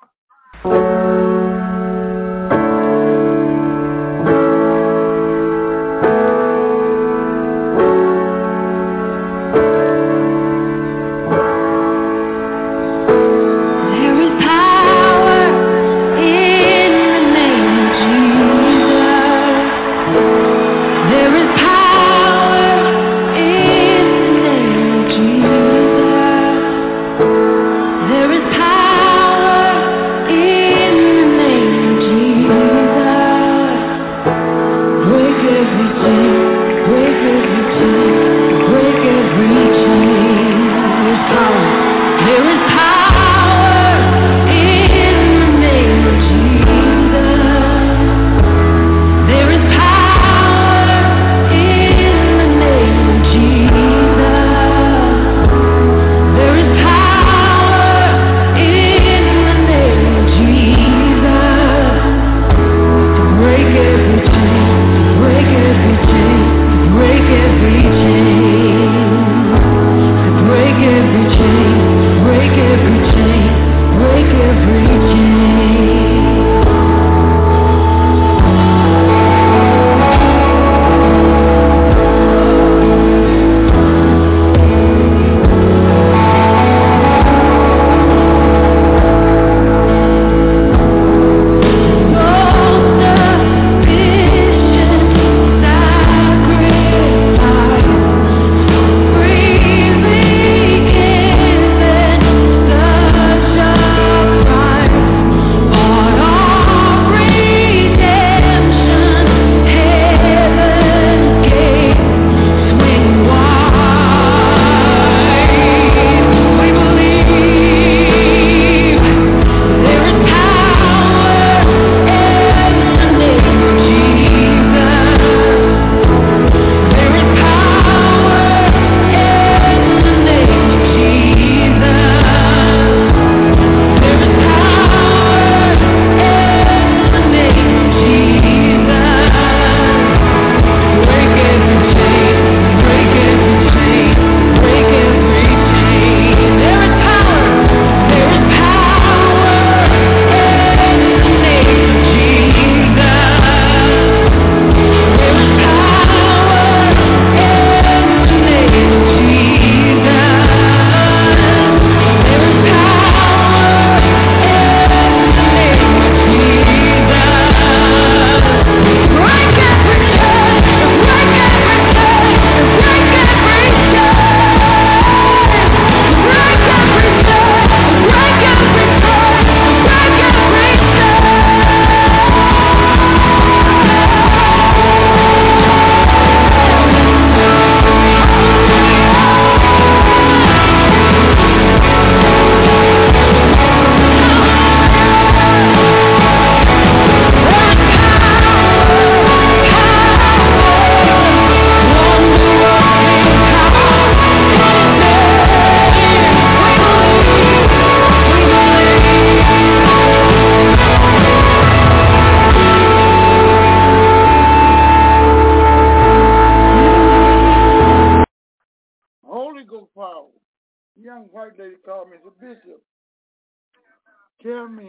Speaker 3: Tell me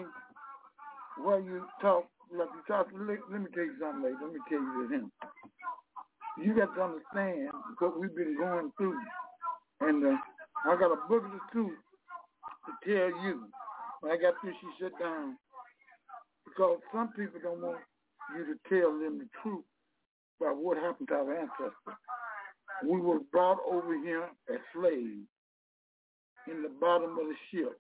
Speaker 3: where you talk, like you talk, let, let me tell you something, lady. Let me tell you this. You got to understand what we've been going through. And uh, I got a book of the truth to tell you. When I got through, she sat down. Because some people don't want you to tell them the truth about what happened to our ancestors. We were brought over here as slaves in the bottom of the ship.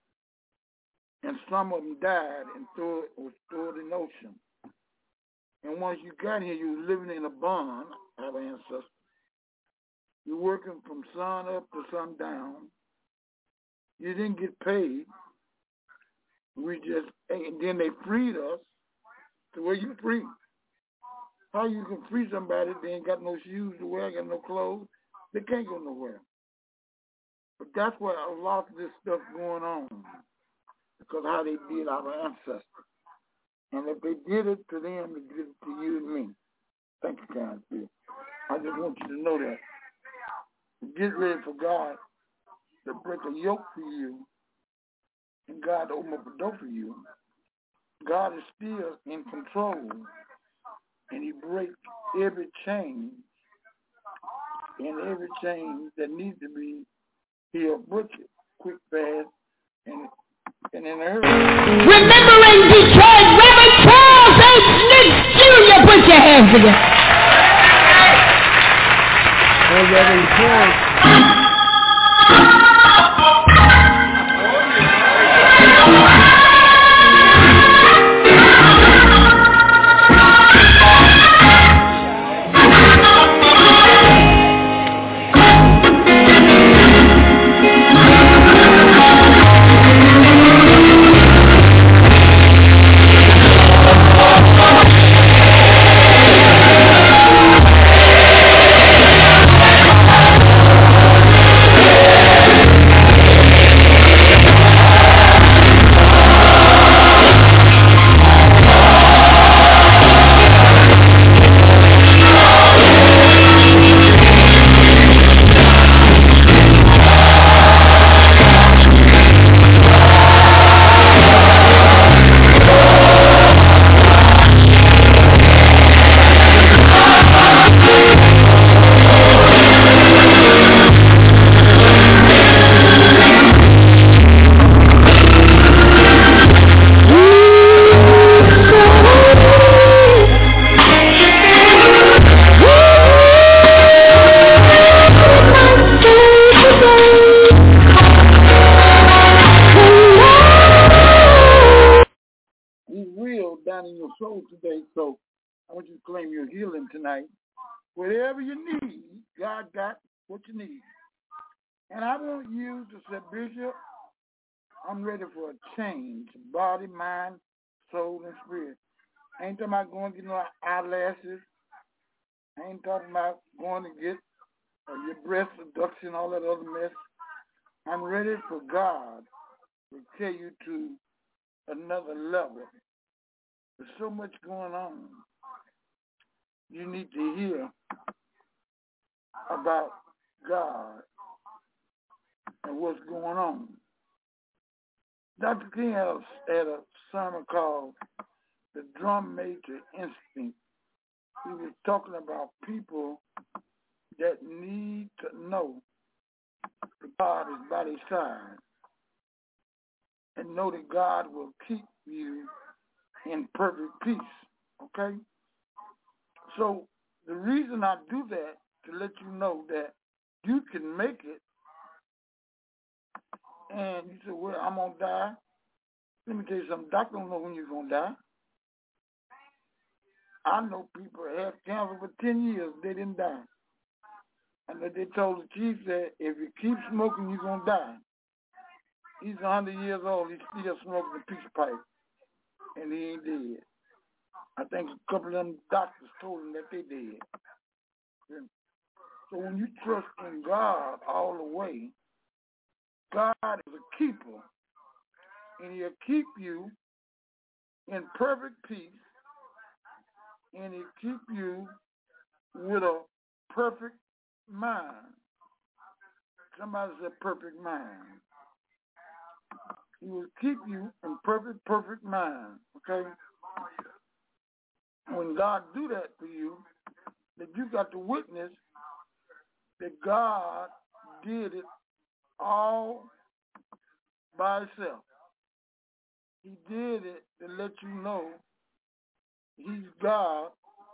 Speaker 3: And some of them died and threw it, was thrown in the ocean. And once you got here, you were living in a barn, our ancestors. You're working from sun up to sundown. You didn't get paid. We just, and then they freed us to where you free. How you can free somebody, they ain't got no shoes to wear, got no clothes, they can't go nowhere. But that's where a lot of this stuff going on, because how they did our ancestors. And if they did it to them, they did it to you and me. Thank you, Karen. I just want you to know that. Get ready for God to break a yoke for you, and God to open up a door for you. God is still in control, and he breaks every chain, and every chain that needs to be, he'll break it quick, fast, and, and in a hurry.
Speaker 6: Remembering Detroit, Reverend Charles H. Nix Junior Put your hands together.
Speaker 5: Oh, Reverend Charles.
Speaker 3: Today, so I want you to claim your healing tonight. Whatever you need, God got what you need. And I want you to say, Bishop, I'm ready for a change, body, mind, soul, and spirit. I ain't talking about going to get no eyelashes. I ain't talking about going to get uh, your breast reduction, all that other mess. I'm ready for God to take you to another level. There's so much going on. You need to hear about God and what's going on. Doctor King had a, had a sermon called The Drum Major Instinct. He was talking about people that need to know that God is by their side and know that God will keep you in perfect peace, okay? So the reason I do that, to let you know that you can make it, and you say, well, I'm going to die. Let me tell you something, doctor don't know when you're going to die. I know people that have cancer for ten years, they didn't die. And they told the chief that if you keep smoking, you're going to die. He's one hundred years old, he's still smoking a piece of pipe. And he ain't dead. I think a couple of them doctors told him that they did. So when you trust in God all the way, God is a keeper, and he'll keep you in perfect peace, and he'll keep you with a perfect mind. Somebody said perfect mind. He will keep you in perfect, perfect mind, okay? When God do that for you, that you got to witness that God did it all by himself. He did it to let you know he's God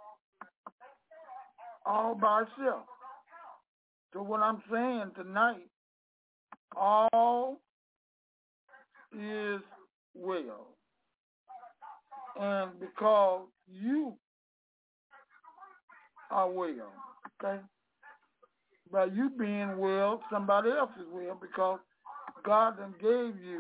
Speaker 3: all by himself. So what I'm saying tonight, all is well. And because you are well, okay? By you being well, somebody else is well, because God done gave you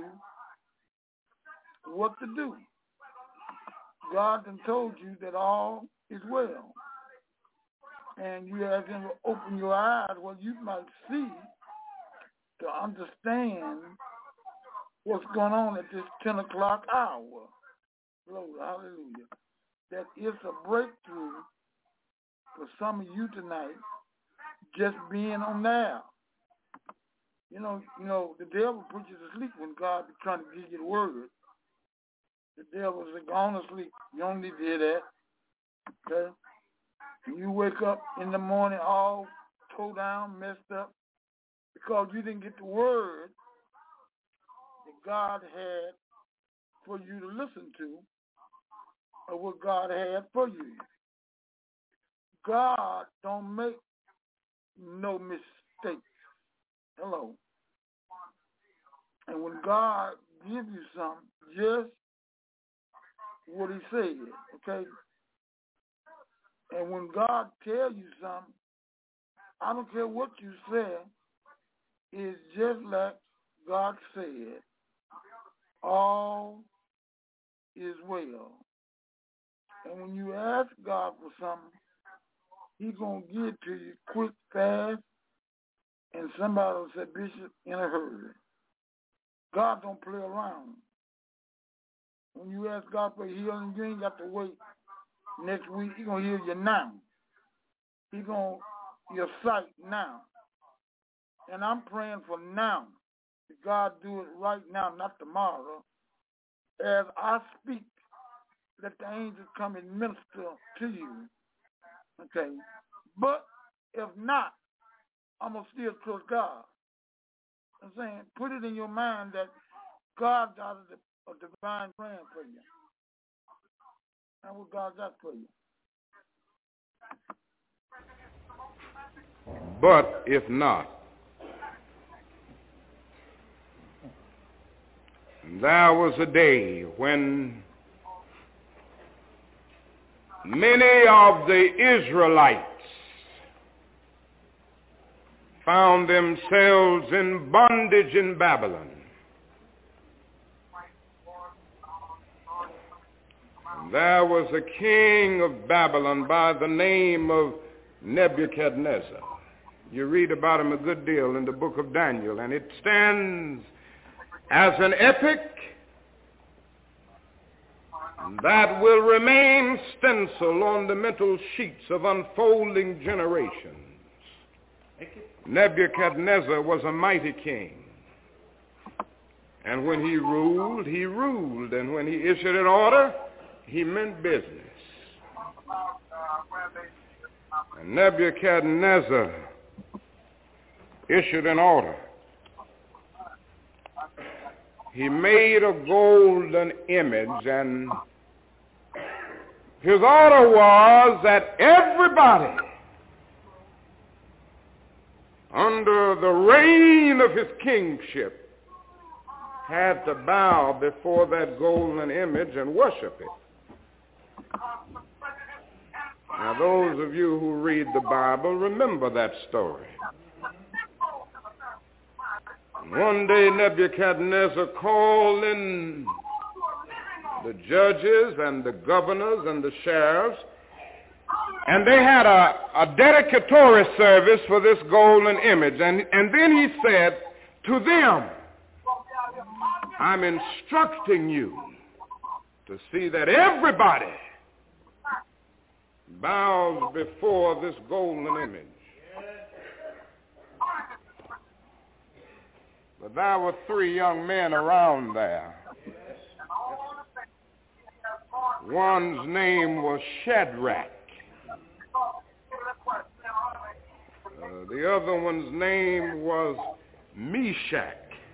Speaker 3: what to do. God done told you that all is well. And you have him open your eyes where you might see to understand what's going on at this ten o'clock hour. Lord, hallelujah. That it's a breakthrough for some of you tonight just being on there. You know, you know, the devil puts you to sleep when God be trying to give you the word. The devil say, go on to sleep. You don't need to hear that. Okay? And you wake up in the morning all tore down, messed up, because you didn't get the word that God had for you to listen to, or what God had for you. God don't make no mistakes. Hello. And when God gives you something, just what he said, okay? And when God tells you something, I don't care what you say, it's just like God said. All is well. And when you ask God for something, he's going to give it to you quick, fast, and somebody will say, Bishop, in a hurry. God don't play around. When you ask God for healing, you ain't got to wait next week. He's going to heal you now. He's going to your sight now. And I'm praying for now. That God do it right now, not tomorrow. As I speak, let the angels come and minister to you. Okay? But if not, I'm going to still trust God. I'm saying, put it in your mind that God got a, a divine plan for you. That's what God got for you.
Speaker 7: But if not, there was a day when many of the Israelites found themselves in bondage in Babylon. There was a king of Babylon by the name of Nebuchadnezzar. You read about him a good deal in the book of Daniel, and it stands as an epic that will remain stenciled on the mental sheets of unfolding generations. Nebuchadnezzar was a mighty king. And when he ruled, he ruled. And when he issued an order, he meant business. And Nebuchadnezzar issued an order. He made a golden image, and his order was that everybody under the reign of his kingship had to bow before that golden image and worship it. Now, those of you who read the Bible remember that story. One day Nebuchadnezzar called in the judges and the governors and the sheriffs, and they had a, a dedicatory service for this golden image. And, and then he said to them, I'm instructing you to see that everybody bows before this golden image. But there were three young men around there. One's name was Shadrach. Uh, the other one's name was Meshach.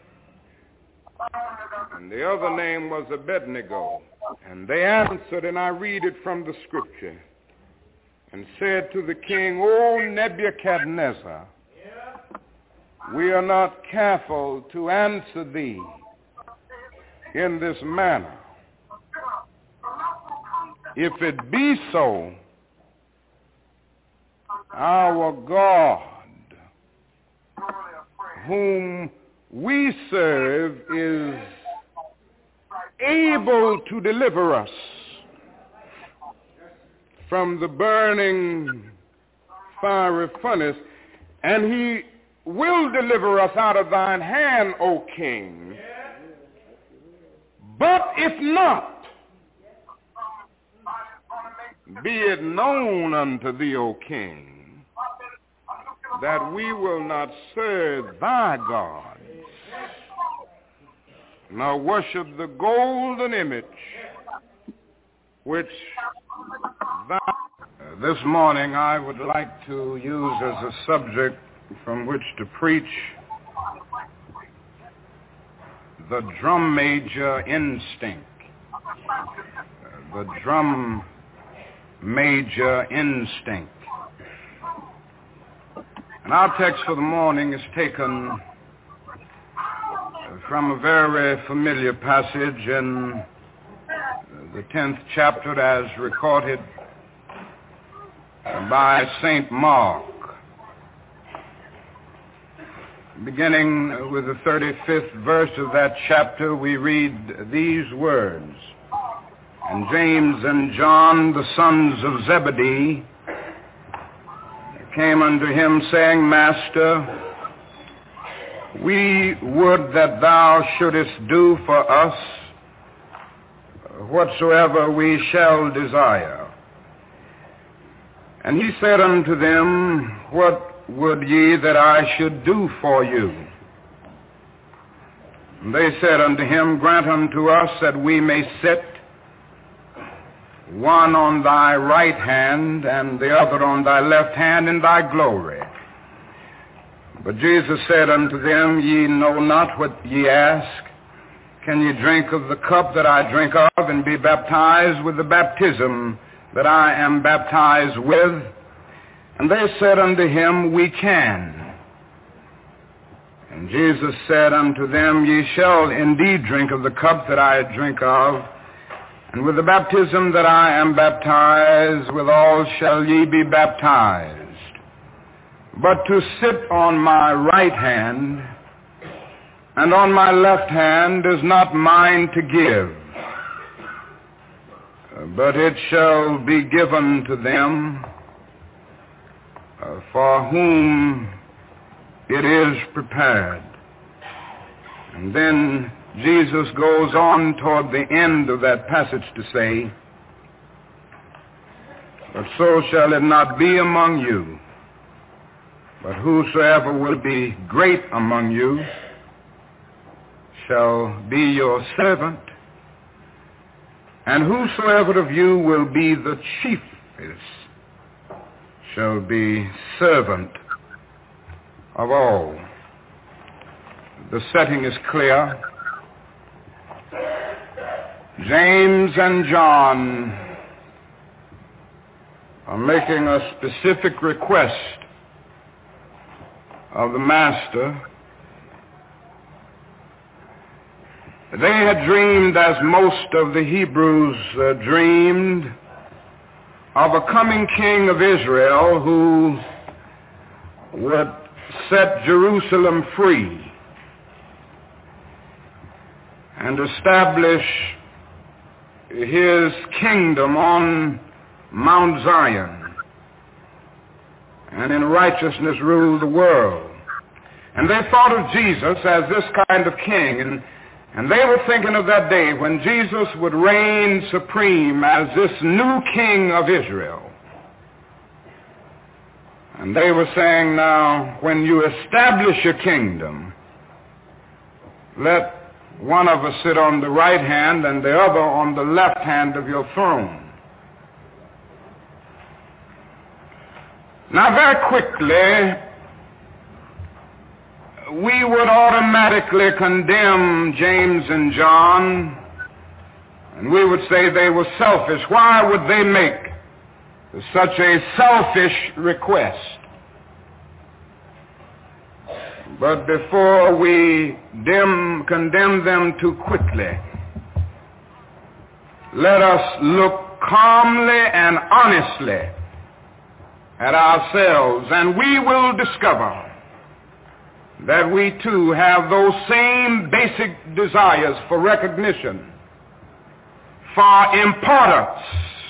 Speaker 7: And the other name was Abednego. And they answered, and I read it from the scripture, and said to the king, O Nebuchadnezzar, we are not careful to answer thee in this manner. If it be so, our God, whom we serve is able to deliver us from the burning fiery furnace, and he will deliver us out of thine hand, O King. But if not, be it known unto thee, O King, that we will not serve thy gods, nor worship the golden image which thou... Uh, this morning I would like to use as a subject from which to preach the drum major instinct. Uh, the drum major instinct. And our text for the morning is taken from a very familiar passage in the tenth chapter as recorded by Saint Mark. Beginning with the thirty-fifth verse of that chapter, we read these words. And James and John, the sons of Zebedee, came unto him, saying, Master, we would that thou shouldest do for us whatsoever we shall desire. And he said unto them, What would ye that I should do for you? And they said unto him, Grant unto us that we may sit, one on thy right hand and the other on thy left hand in thy glory. But Jesus said unto them, Ye know not what ye ask. Can ye drink of the cup that I drink of, and be baptized with the baptism that I am baptized with? And they said unto him, We can. And Jesus said unto them, Ye shall indeed drink of the cup that I drink of, and with the baptism that I am baptized withal shall ye be baptized. But to sit on my right hand and on my left hand is not mine to give, but it shall be given to them for whom it is prepared. And then Jesus goes on toward the end of that passage to say, But so shall it not be among you, but whosoever will be great among you shall be your servant, and whosoever of you will be the chiefest shall be servant of all. The setting is clear. James and John are making a specific request of the Master. They had dreamed, as most of the Hebrews uh, dreamed, of a coming king of Israel who would set Jerusalem free and establish his kingdom on Mount Zion and in righteousness rule the world. And they thought of Jesus as this kind of king, and, and they were thinking of that day when Jesus would reign supreme as this new king of Israel. And they were saying, now, when you establish your kingdom, let one of us sit on the right hand and the other on the left hand of your throne. Now, very quickly, we would automatically condemn James and John, and we would say they were selfish. Why would they make such a selfish request? But before we dim, condemn them too quickly, let us look calmly and honestly at ourselves, and we will discover that we too have those same basic desires for recognition, for importance,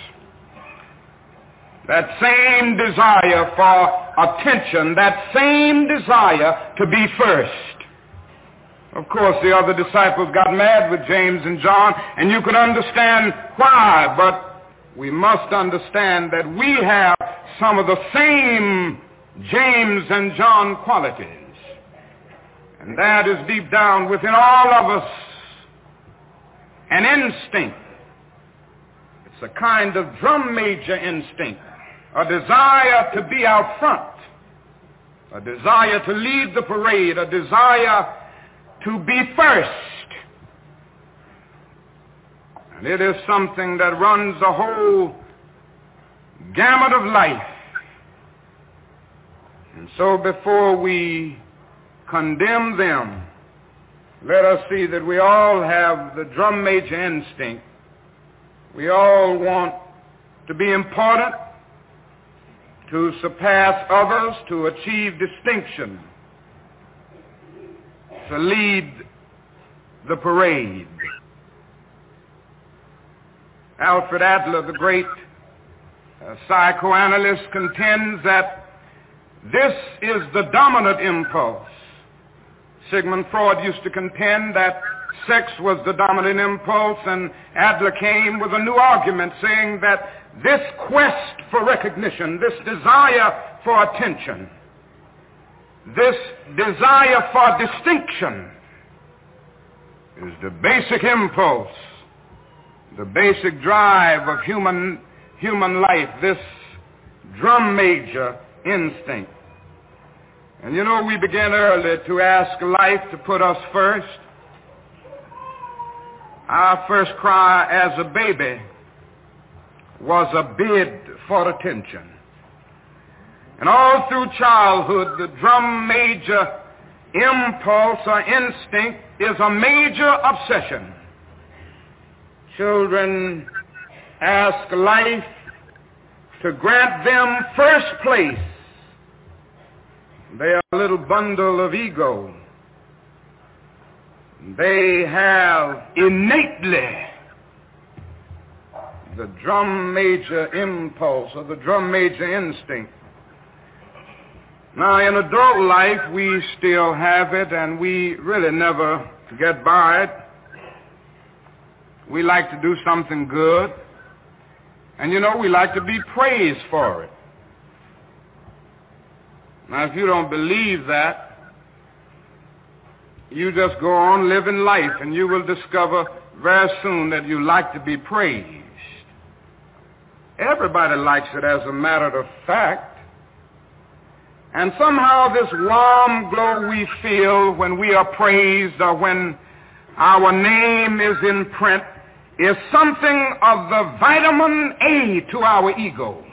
Speaker 7: that same desire for attention, that same desire to be first. Of course, the other disciples got mad with James and John, and you can understand why, but we must understand that we have some of the same James and John qualities. And that is deep down within all of us an instinct. It's a kind of drum major instinct, a desire to be out front, a desire to lead the parade, a desire to be first. And it is something that runs the whole gamut of life. And so before we condemn them, let us see that we all have the drum major instinct. We all want to be important, to surpass others, to achieve distinction, to lead the parade. Alfred Adler, the great uh, psychoanalyst, contends that this is the dominant impulse. Sigmund Freud used to contend that sex was the dominant impulse, and Adler came with a new argument saying that this quest for recognition, this desire for attention, this desire for distinction is the basic impulse, the basic drive of human, human life, this drum major instinct. And you know, we began early to ask life to put us first. Our first cry as a baby was a bid for attention. And all through childhood, the drum major impulse or instinct is a major obsession. Children ask life to grant them first place. They are a little bundle of ego. They have innately the drum major impulse or the drum major instinct. Now, in adult life, we still have it, and we really never get by it. We like to do something good, and you know, we like to be praised for it. Now, if you don't believe that, you just go on living life, and you will discover very soon that you like to be praised. Everybody likes it, as a matter of fact. And somehow this warm glow we feel when we are praised or when our name is in print is something of the vitamin A to our ego.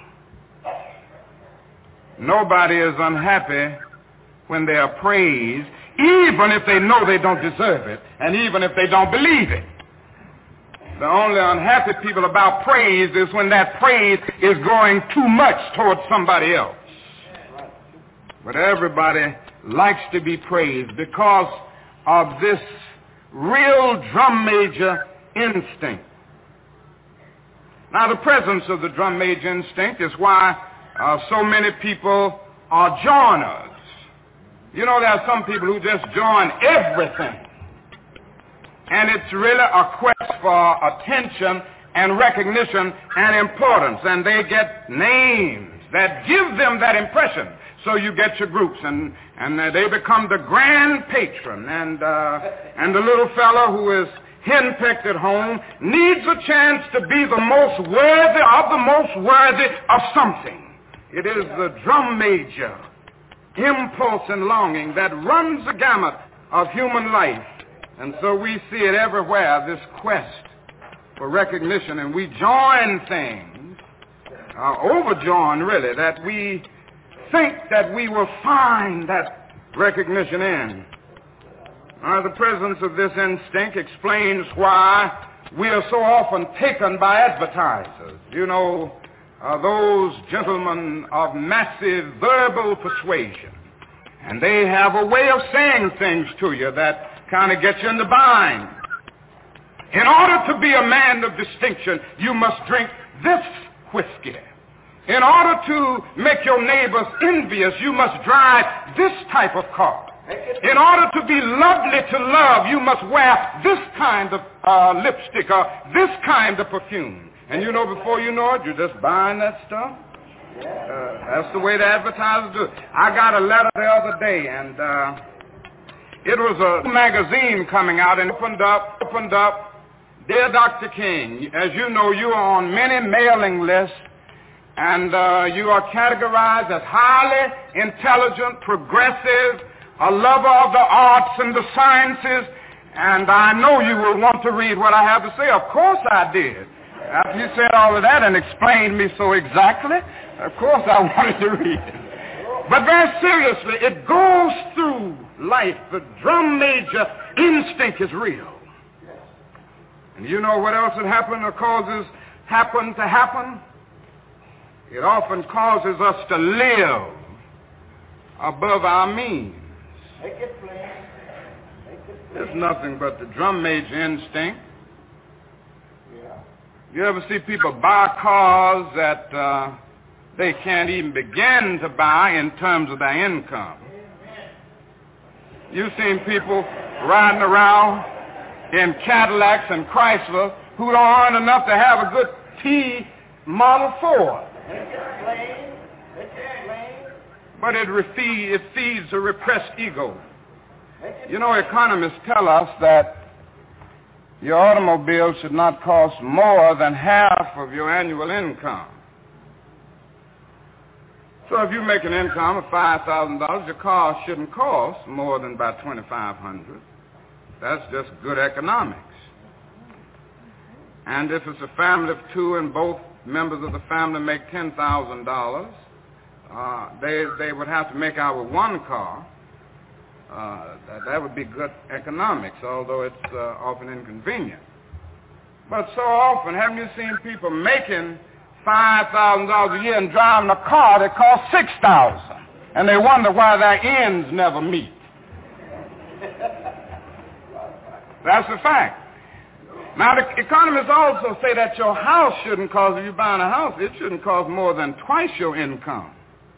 Speaker 7: Nobody is unhappy when they are praised, even if they know they don't deserve it, and even if they don't believe it. The only unhappy people about praise is when that praise is going too much towards somebody else. But everybody likes to be praised because of this real drum major instinct. Now, the presence of the drum major instinct is why uh, so many people are joiners. You know, there are some people who just join everything. And it's really a quest for attention and recognition and importance. And they get names that give them that impression. So you get your groups, and, and uh, they become the grand patron. And, uh, and the little fellow who is henpecked at home needs a chance to be the most worthy of the most worthy of something. It is the drum major impulse and longing that runs the gamut of human life. And so we see it everywhere, this quest for recognition. And we join things, uh, overjoin really, that we think that we will find that recognition in. Uh, the presence of this instinct explains why we are so often taken by advertisers. You know, uh, those gentlemen of massive verbal persuasion And they have a way of saying things to you that kind of gets you in the bind. In order to be a man of distinction, you must drink this whiskey. In order to make your neighbors envious, you must drive this type of car. In order to be lovely to love, you must wear this kind of uh, lipstick or this kind of perfume. And you know, before you know it, you're just buying that stuff. Uh, that's the way the advertisers do it. I got a letter the other day, and uh, it was a magazine coming out, and opened up, opened up, Dear Doctor King, as you know, you are on many mailing lists, and uh, you are categorized as highly intelligent, progressive, a lover of the arts and the sciences, and I know you will want to read what I have to say. Of course I did. After you said all of that and explained me so exactly, of course I wanted to read it. But very seriously, it goes through life. The drum major instinct is real. And you know what else had happened or causes happen to happen? It often causes us to live above our means.
Speaker 3: Make it plain. Make it plain.
Speaker 7: It's nothing but the drum major instinct.
Speaker 3: Yeah.
Speaker 7: You ever see people buy cars that uh, they can't even begin to buy in terms of their income? You've seen people riding around in Cadillacs and Chrysler who don't earn enough to have a good T Model Ford.
Speaker 3: Make it plain. Make it plain.
Speaker 7: But it, refe- it feeds a repressed ego. You know, economists tell us that your automobile should not cost more than half of your annual income. So if you make an income of five thousand dollars, your car shouldn't cost more than about twenty-five hundred dollars. That's just good economics. And if it's a family of two and both members of the family make ten thousand dollars, uh, they, they would have to make out with one car. Uh, that, that would be good economics, although it's uh, often inconvenient. But so often, haven't you seen people making five thousand dollars a year and driving a car that costs six thousand dollars? And they wonder why their ends never meet. That's a fact. Now, the economists also say that your house shouldn't cost, if you're buying a house, it shouldn't cost more than twice your income.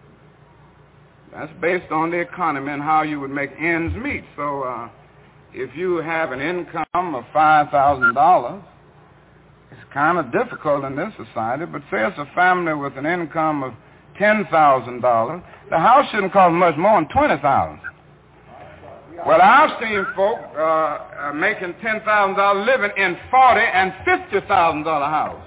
Speaker 7: That's based on the economy and how you would make ends meet. So uh, if you have an income of five thousand dollars, it's kind of difficult in this society, but say it's a family with an income of ten thousand dollars, the house shouldn't cost much more than twenty thousand dollars. Well, I've seen folk uh, uh, making ten thousand dollars living in forty and fifty thousand dollars houses.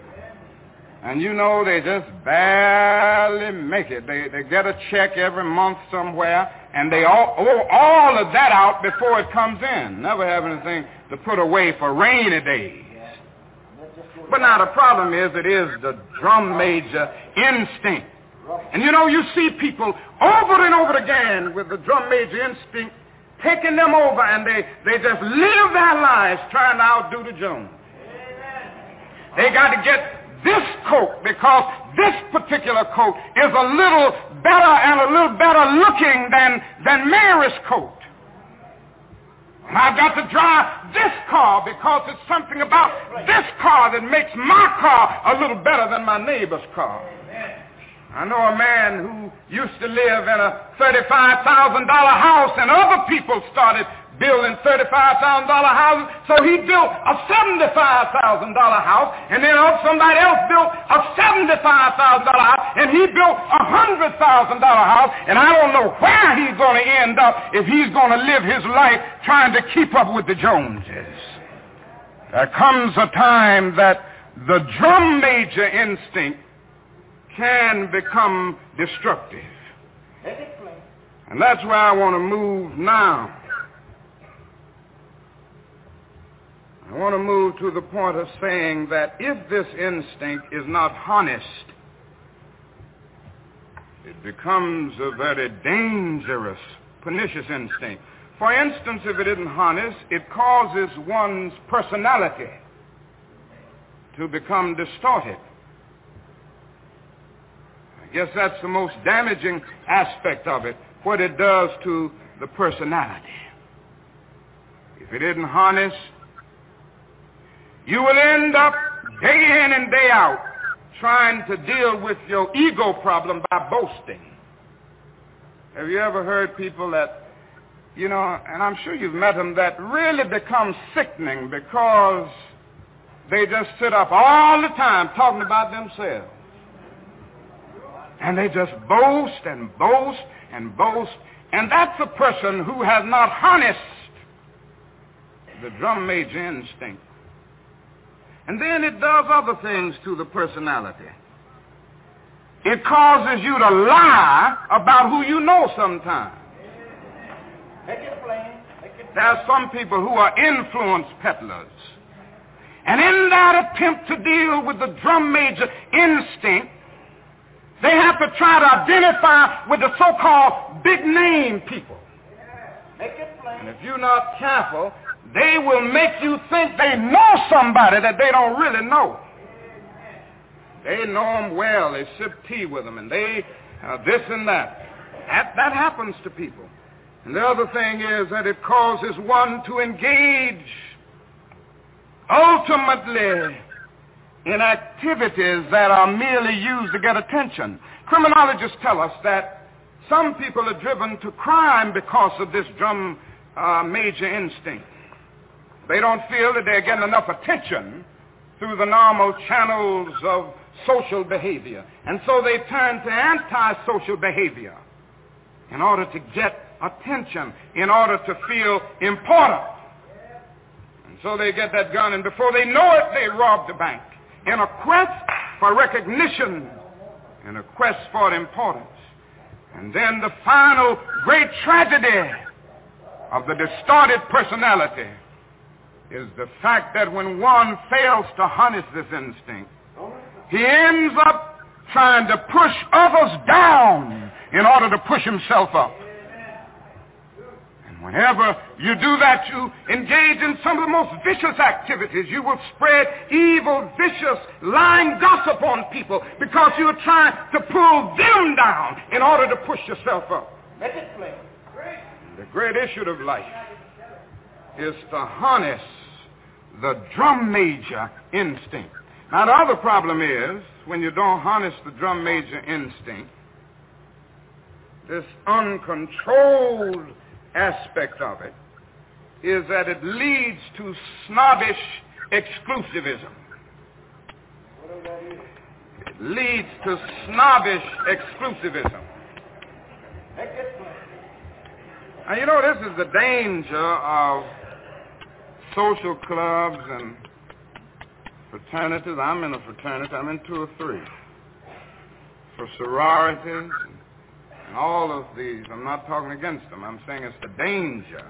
Speaker 7: And you know, they just barely make it. They they get a check every month somewhere, and they all, owe all of that out before it comes in. Never have anything to put away for rainy days. But now the problem is, it is the drum major instinct. And you know, you see people over and over again with the drum major instinct taking them over, and they, they just live their lives trying to outdo the Jones. They got to get this coat because this particular coat is a little better and a little better looking than, than Mary's coat. And I've got to drive this car because it's something about this car that makes my car a little better than my neighbor's car. I know a man who used to live in a thirty-five thousand dollars house, and other people started building thirty-five thousand dollars houses, so he built a seventy-five thousand dollars house, and then somebody else built a seventy-five thousand dollars house, and he built a one hundred thousand dollars house, and I don't know where he's going to end up if he's going to live his life trying to keep up with the Joneses. There comes a time that the drum major instinct can become destructive. And that's where I want to move now. I want to move to the point of saying that if this instinct is not harnessed, it becomes a very dangerous, pernicious instinct. For instance, if it isn't harnessed, it causes one's personality to become distorted. I guess that's the most damaging aspect of it. what it does to the personality. If it isn't harnessed, you will end up day in and day out trying to deal with your ego problem by boasting. Have you ever heard people that, you know, and I'm sure you've met them, that really become sickening because they just sit up all the time talking about themselves. And they just boast and boast and boast. And that's a person who has not harnessed the drum major instinct. And then it does other things to the personality. It causes you to lie about who you know sometimes. Make it plain. Make it plain. There are some people who are influence peddlers. And in that attempt to deal with the drum major instinct, they have to try to identify with the so-called big-name people. Make it plain. And if you're not careful, they will make you think they know somebody that they don't really know. They know them well. They sip tea with them, and they uh, this and that. that. That happens to people. And the other thing is that it causes one to engage ultimately in activities that are merely used to get attention. Criminologists tell us that some people are driven to crime because of this drum uh, major instinct. They don't feel that they're getting enough attention through the normal channels of social behavior. And so they turn to antisocial behavior in order to get attention, in order to feel important. And so they get that gun, and before they know it, they rob the bank in a quest for recognition, in a quest for importance. And then the final great tragedy of the distorted personality is the fact that when one fails to harness this instinct, he ends up trying to push others down in order to push himself up. And whenever you do that, you engage in some of the most vicious activities. You will spread evil, vicious, lying gossip on people because you are trying to pull them down in order to push yourself up. Let it play. The great issue of life is to harness the drum major instinct. Now, the other problem is, when you don't harness the drum major instinct, this uncontrolled aspect of it is that it leads to snobbish exclusivism. It leads to snobbish exclusivism. Now, you know, this is the danger of social clubs and fraternities. I'm in a fraternity. I'm in two or three. For sororities and, and all of these. I'm not talking against them. I'm saying it's the danger.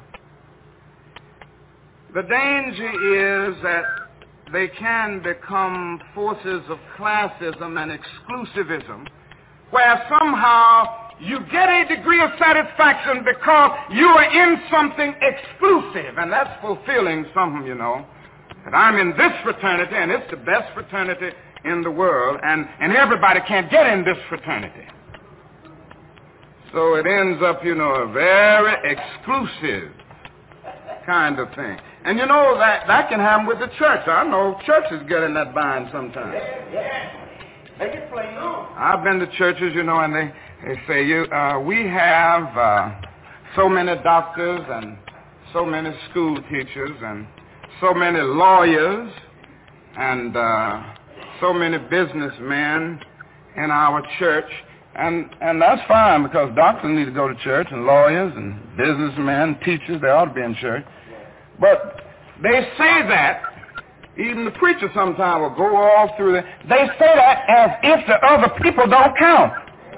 Speaker 7: The danger is that they can become forces of classism and exclusivism, where somehow you get a degree of satisfaction because you are in something exclusive, and that's fulfilling something, you know. That I'm in this fraternity, and it's the best fraternity in the world, and, and everybody can't get in this fraternity. So it ends up, you know, a very exclusive kind of thing. And you know, that, that can happen with the church. I know churches get in that bind sometimes. Make it plain. I've been to churches, you know, and they, they say, you, uh, we have uh, so many doctors and so many school teachers and so many lawyers and uh, so many businessmen in our church. And, and that's fine, because doctors need to go to church, and lawyers and businessmen, teachers, they ought to be in church. But they say that, even the preacher sometimes will go all through that. They say that as if the other people don't count.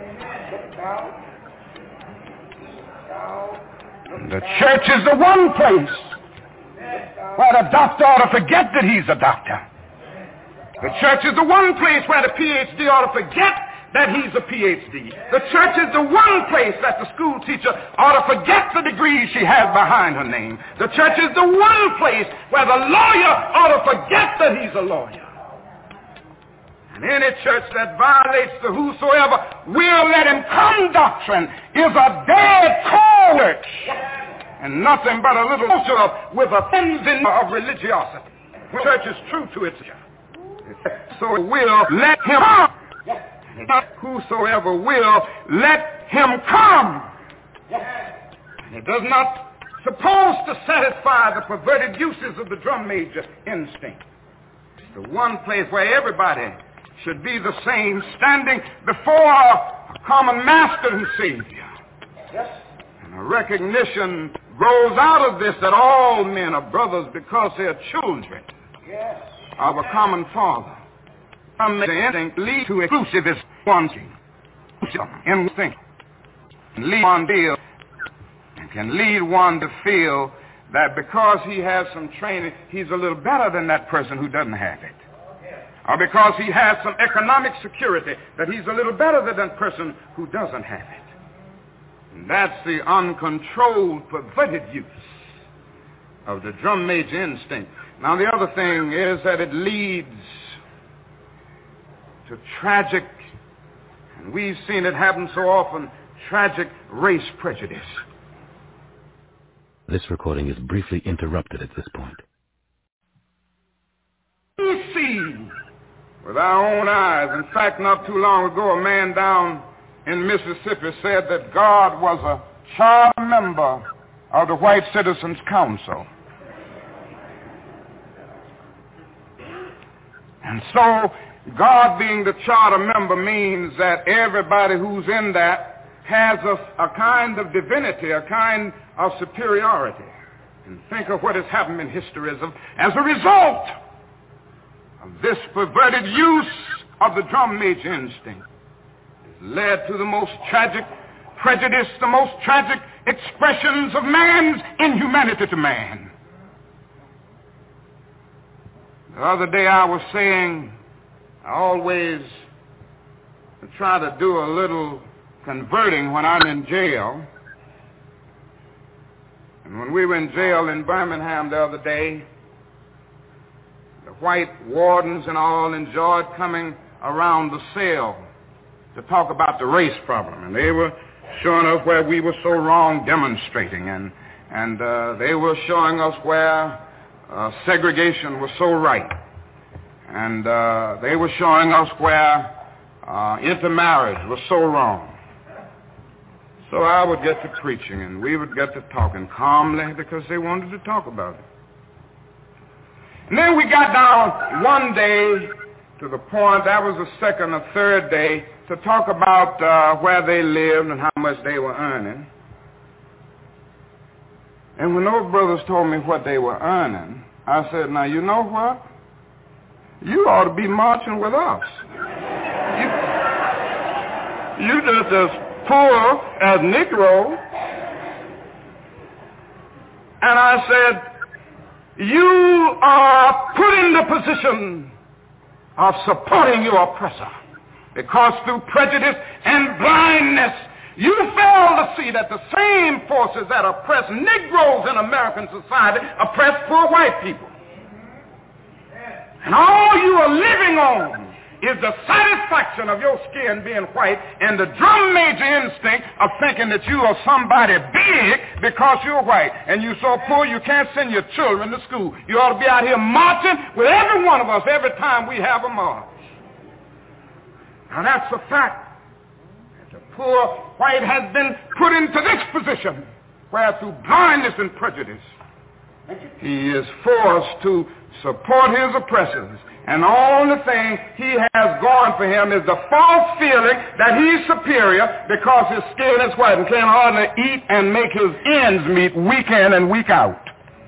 Speaker 7: The church is the one place where the doctor ought to forget that he's a doctor. The church is the one place where the P H D ought to forget that he's a P H D. The church is the one place that the school teacher ought to forget the degree she has behind her name. The church is the one place where the lawyer ought to forget that he's a lawyer. And any church that violates the whosoever will let him come doctrine is a dead cold church and nothing but a little culture with a cleansing of religiosity. The church is true to its so it will let him come. Whosoever will let him come. It does not supposed to satisfy the perverted uses of the drum major instinct. It's the one place where everybody should be the same, standing before a common master and Savior. And a recognition grows out of this that all men are brothers because they are children of a common Father. Some instinct lead to exclusivist one thing. Instinct lead one feel and can lead one to feel that because he has some training, he's a little better than that person who doesn't have it. Or because he has some economic security, that he's a little better than that person who doesn't have it. And that's the uncontrolled, perverted use of the drum major instinct. Now, the other thing is that it leads to tragic, and we've seen it happen so often, tragic race prejudice.
Speaker 8: This recording is briefly interrupted at this point.
Speaker 7: We see with our own eyes. In fact, not too long ago, a man down in Mississippi said that God was a charter member of the White Citizens Council. And so, God being the charter member means that everybody who's in that has a, a kind of divinity, a kind of superiority. And think of what has happened in history as a, as a result of this perverted use of the drum major instinct. It's led to the most tragic prejudice, the most tragic expressions of man's inhumanity to man. The other day I was saying, I always try to do a little converting when I'm in jail. And when we were in jail in Birmingham the other day, the white wardens and all enjoyed coming around the cell to talk about the race problem. And they were showing us where we were so wrong demonstrating. And, and uh, they were showing us where uh, segregation was so right. And uh, they were showing us where uh, intermarriage was so wrong. So I would get to preaching, and we would get to talking calmly because they wanted to talk about it. And then we got down one day to the point, that was the second or third day, to talk about uh, where they lived and how much they were earning. And when those brothers told me what they were earning, I said, now, you know what? You ought to be marching with us. You, you just as poor as Negro. And I said, you are put in the position of supporting your oppressor because through prejudice and blindness, you fail to see that the same forces that oppress Negroes in American society oppress poor white people. And all you are living on is the satisfaction of your skin being white and the drum major instinct of thinking that you are somebody big because you're white. And you're so poor you can't send your children to school. You ought to be out here marching with every one of us every time we have a march. Now that's a fact. The poor white has been put into this position where through blindness and prejudice he is forced to support his oppressors. And the only thing he has going for him is the false feeling that he's superior because his skin is white and can hardly eat and make his ends meet week in and week out.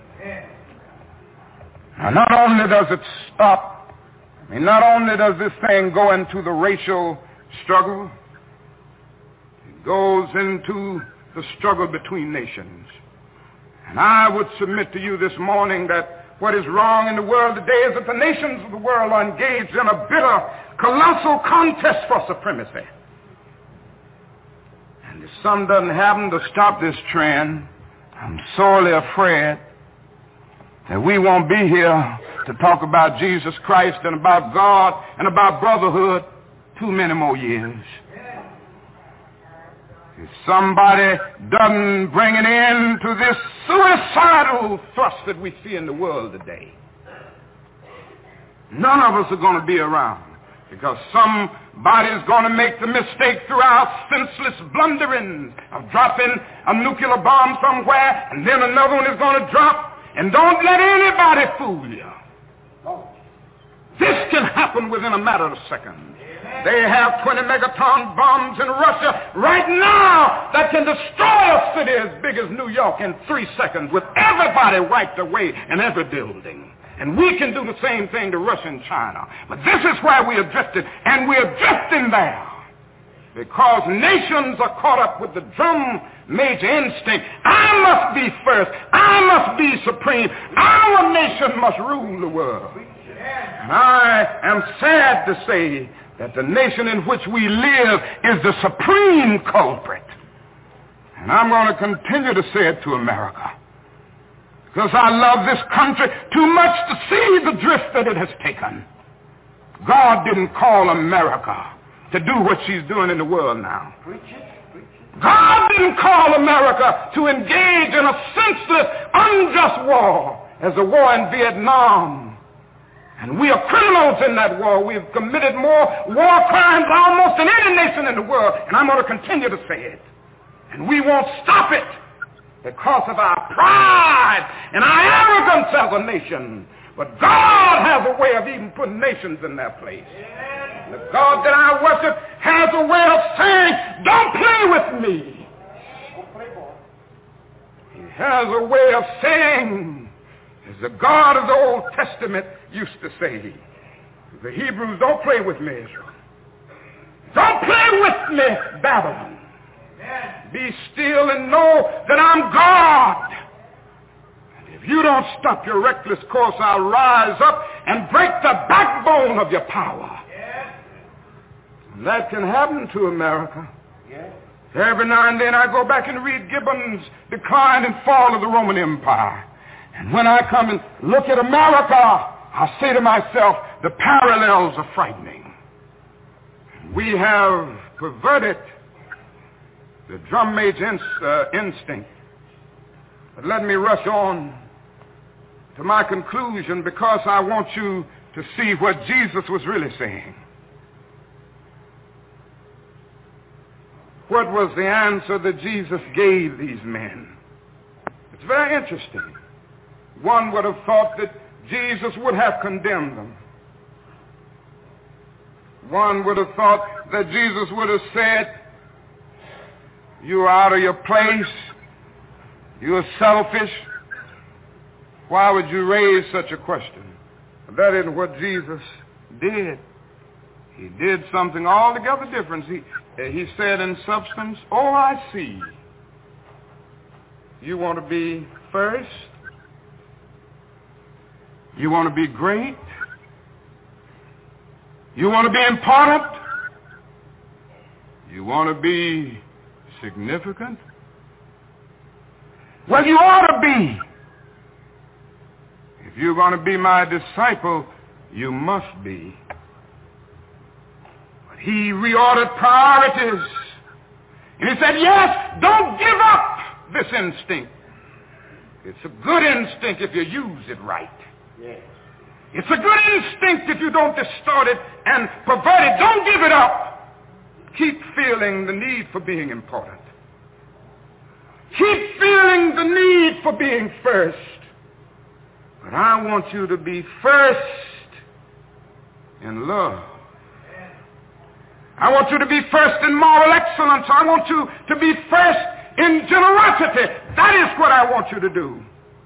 Speaker 7: Now, not only does it stop, I mean, not only does this thing go into the racial struggle, it goes into the struggle between nations. And I would submit to you this morning that what is wrong in the world today is that the nations of the world are engaged in a bitter, colossal contest for supremacy. And if something doesn't happen to stop this trend, I'm sorely afraid that we won't be here to talk about Jesus Christ and about God and about brotherhood too many more years. If somebody doesn't bring an end to this suicidal thrust that we see in the world today, none of us are going to be around, because somebody's going to make the mistake through our senseless blundering of dropping a nuclear bomb somewhere, and then another one is going to drop, and don't let anybody fool you. This can happen within a matter of seconds. They have twenty megaton bombs in Russia right now that can destroy a city as big as New York in three seconds with everybody wiped away in every building. And we can do the same thing to Russia and China. But this is where we have drifted, and we are drifting there because nations are caught up with the drum major instinct. I must be first. I must be supreme. Our nation must rule the world. And I am sad to say that the nation in which we live is the supreme culprit. And I'm going to continue to say it to America, because I love this country too much to see the drift that it has taken. God didn't call America to do what she's doing in the world now. God didn't call America to engage in a senseless, unjust war as the war in Vietnam. And we are criminals in that war. We have committed more war crimes almost than any nation in the world. And I'm going to continue to say it. And we won't stop it because of our pride and our arrogance as a nation. But God has a way of even putting nations in their place. And the God that I worship has a way of saying, don't play with me. He has a way of saying, as the God of the Old Testament used to say, the Hebrews, don't play with me, Israel. Don't play with me, Babylon. Be still and know that I'm God. And if you don't stop your reckless course, I'll rise up and break the backbone of your power. And that can happen to America. Every now and then I go back and read Gibbon's Decline and Fall of the Roman Empire. And when I come and look at America, I say to myself, the parallels are frightening. We have perverted the drum major ins- uh, instinct. But let me rush on to my conclusion, because I want you to see what Jesus was really saying. What was the answer that Jesus gave these men? It's very interesting. One would have thought that Jesus would have condemned them. One would have thought that Jesus would have said, you are out of your place. You are selfish. Why would you raise such a question? But that isn't what Jesus did. He did something altogether different. He, he said in substance, oh, I see. You want to be first? You want to be great? You want to be important? You want to be significant? Well, you ought to be. If you're going to be my disciple, you must be. But he reordered priorities. And he said, yes, don't give up this instinct. It's a good instinct if you use it right. Yes. It's a good instinct if you don't distort it and pervert it. Don't give it up. Keep feeling the need for being important. Keep feeling the need for being first. But I want you to be first in love. I want you to be first in moral excellence. I want you to be first in generosity. That is what I want you to do.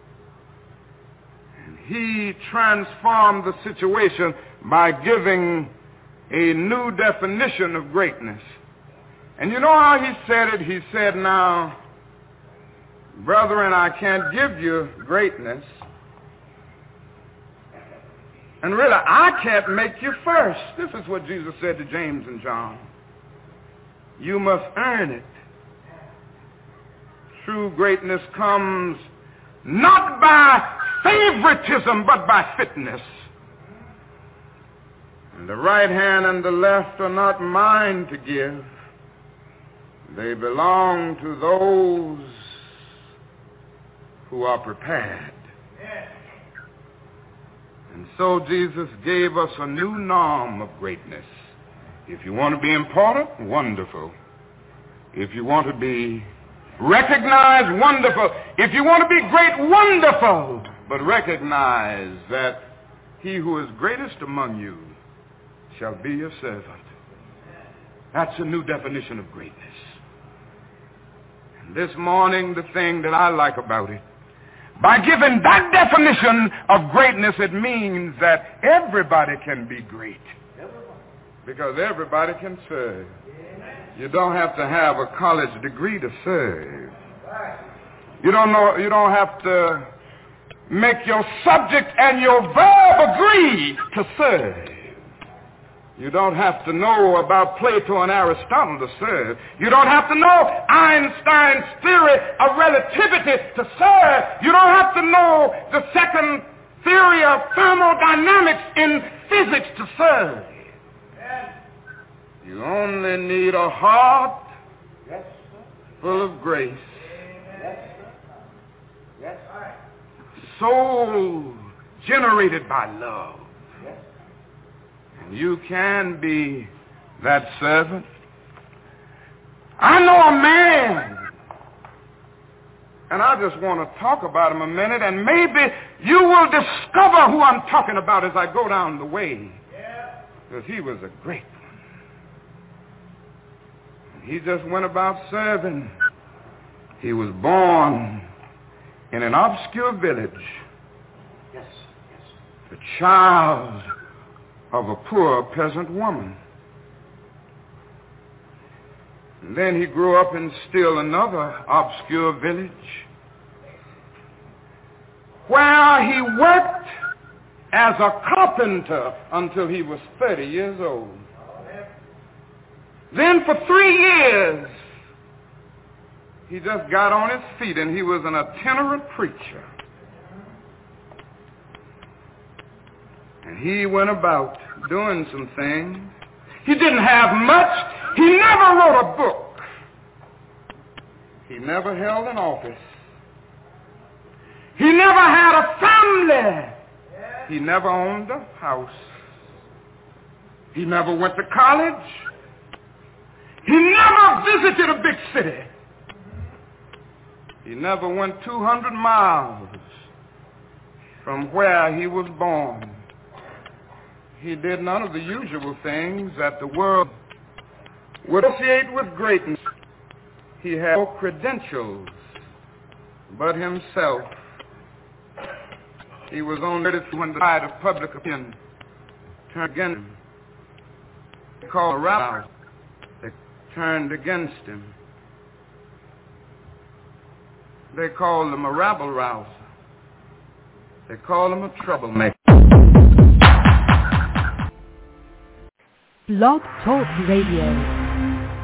Speaker 7: He transformed the situation by giving a new definition of greatness. And you know how he said it? He said, now, brethren, I can't give you greatness. And really, I can't make you first. This is what Jesus said to James and John. You must earn it. True greatness comes not by favoritism, but by fitness. And the right hand and the left are not mine to give. They belong to those who are prepared. And so Jesus gave us a new norm of greatness. If you want to be important, wonderful. If you want to be recognized, wonderful. If you want to be great, wonderful. But recognize that he who is greatest among you shall be your servant. That's a new definition of greatness. And this morning, the thing that I like about it, by giving that definition of greatness, it means that everybody can be great. Because everybody can serve. You don't have to have a college degree to serve. You don't know, you don't have to make your subject and your verb agree to serve. You don't have to know about Plato and Aristotle to serve. You don't have to know Einstein's theory of relativity to serve. You don't have to know the second theory of thermodynamics in physics to serve. You only need a heart full of grace. Soul generated by love. And you can be that servant. I know a man, and I just want to talk about him a minute, and maybe you will discover who I'm talking about as I go down the way. Because he was a great one. He just went about serving. He was born in an obscure village. Yes, yes. The child of a poor peasant woman. And then he grew up in still another obscure village where he worked as a carpenter until he was thirty years old. Then for three years, he just got on his feet and he was an itinerant preacher. And he went about doing some things. He didn't have much. He never wrote a book. He never held an office. He never had a family. He never owned a house. He never went to college. He never visited a big city. He never went two hundred miles from where he was born. He did none of the usual things that the world would associate with greatness. He had no credentials but himself. He was only when the tide of public opinion turned against him. They called a rabbi. They turned against him. They called him a rabble-rouser. They called him a troublemaker.
Speaker 1: Blog Talk Radio.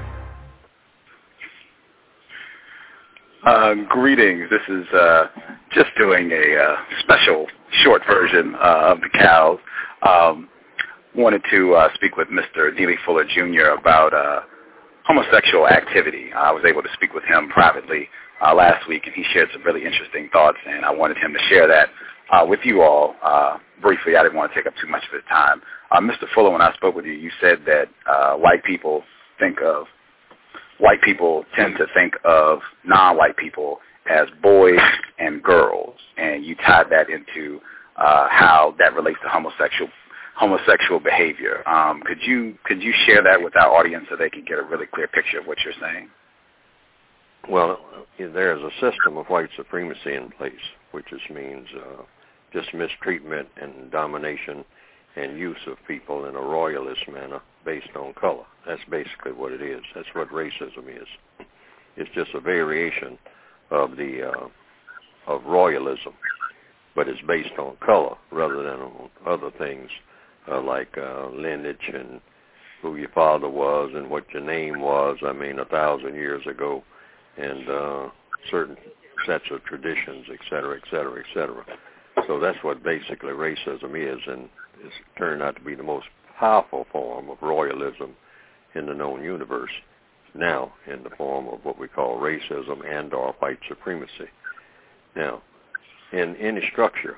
Speaker 9: Uh, greetings. This is uh, just doing a uh, special short version uh, of the cows. Um, wanted to uh, speak with Mister Neely Fuller Junior about uh, homosexual activity. I was able to speak with him privately uh, last week, and he shared some really interesting thoughts, and I wanted him to share that uh, with you all uh, briefly. I didn't want to take up too much of his time. Uh, Mister Fuller, when I spoke with you, you said that uh, white people think of white people tend to think of non-white people as boys and girls, and you tied that into uh, how that relates to homosexual homosexual behavior. Um, could you could you share that with our audience so they can get a really clear picture of what you're saying?
Speaker 10: Well, there is a system of white supremacy in place, which just means uh, just mistreatment and domination and use of people in a royalist manner based on color. That's basically what it is. That's what racism is. It's just a variation of the uh, of royalism, but it's based on color rather than on other things uh, like uh, lineage and who your father was and what your name was. I mean, a thousand years ago, and uh, certain sets of traditions, et cetera, et cetera, et cetera. So that's what basically racism is, and it's turned out to be the most powerful form of royalism in the known universe, now in the form of what we call racism and or white supremacy. Now, in any structure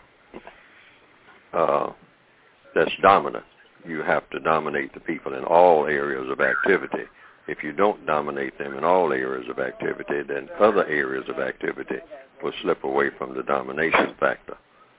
Speaker 10: uh, that's dominant, you have to dominate the people in all areas of activity. If you don't dominate them in all areas of activity, then other areas of activity will slip away from the domination factor.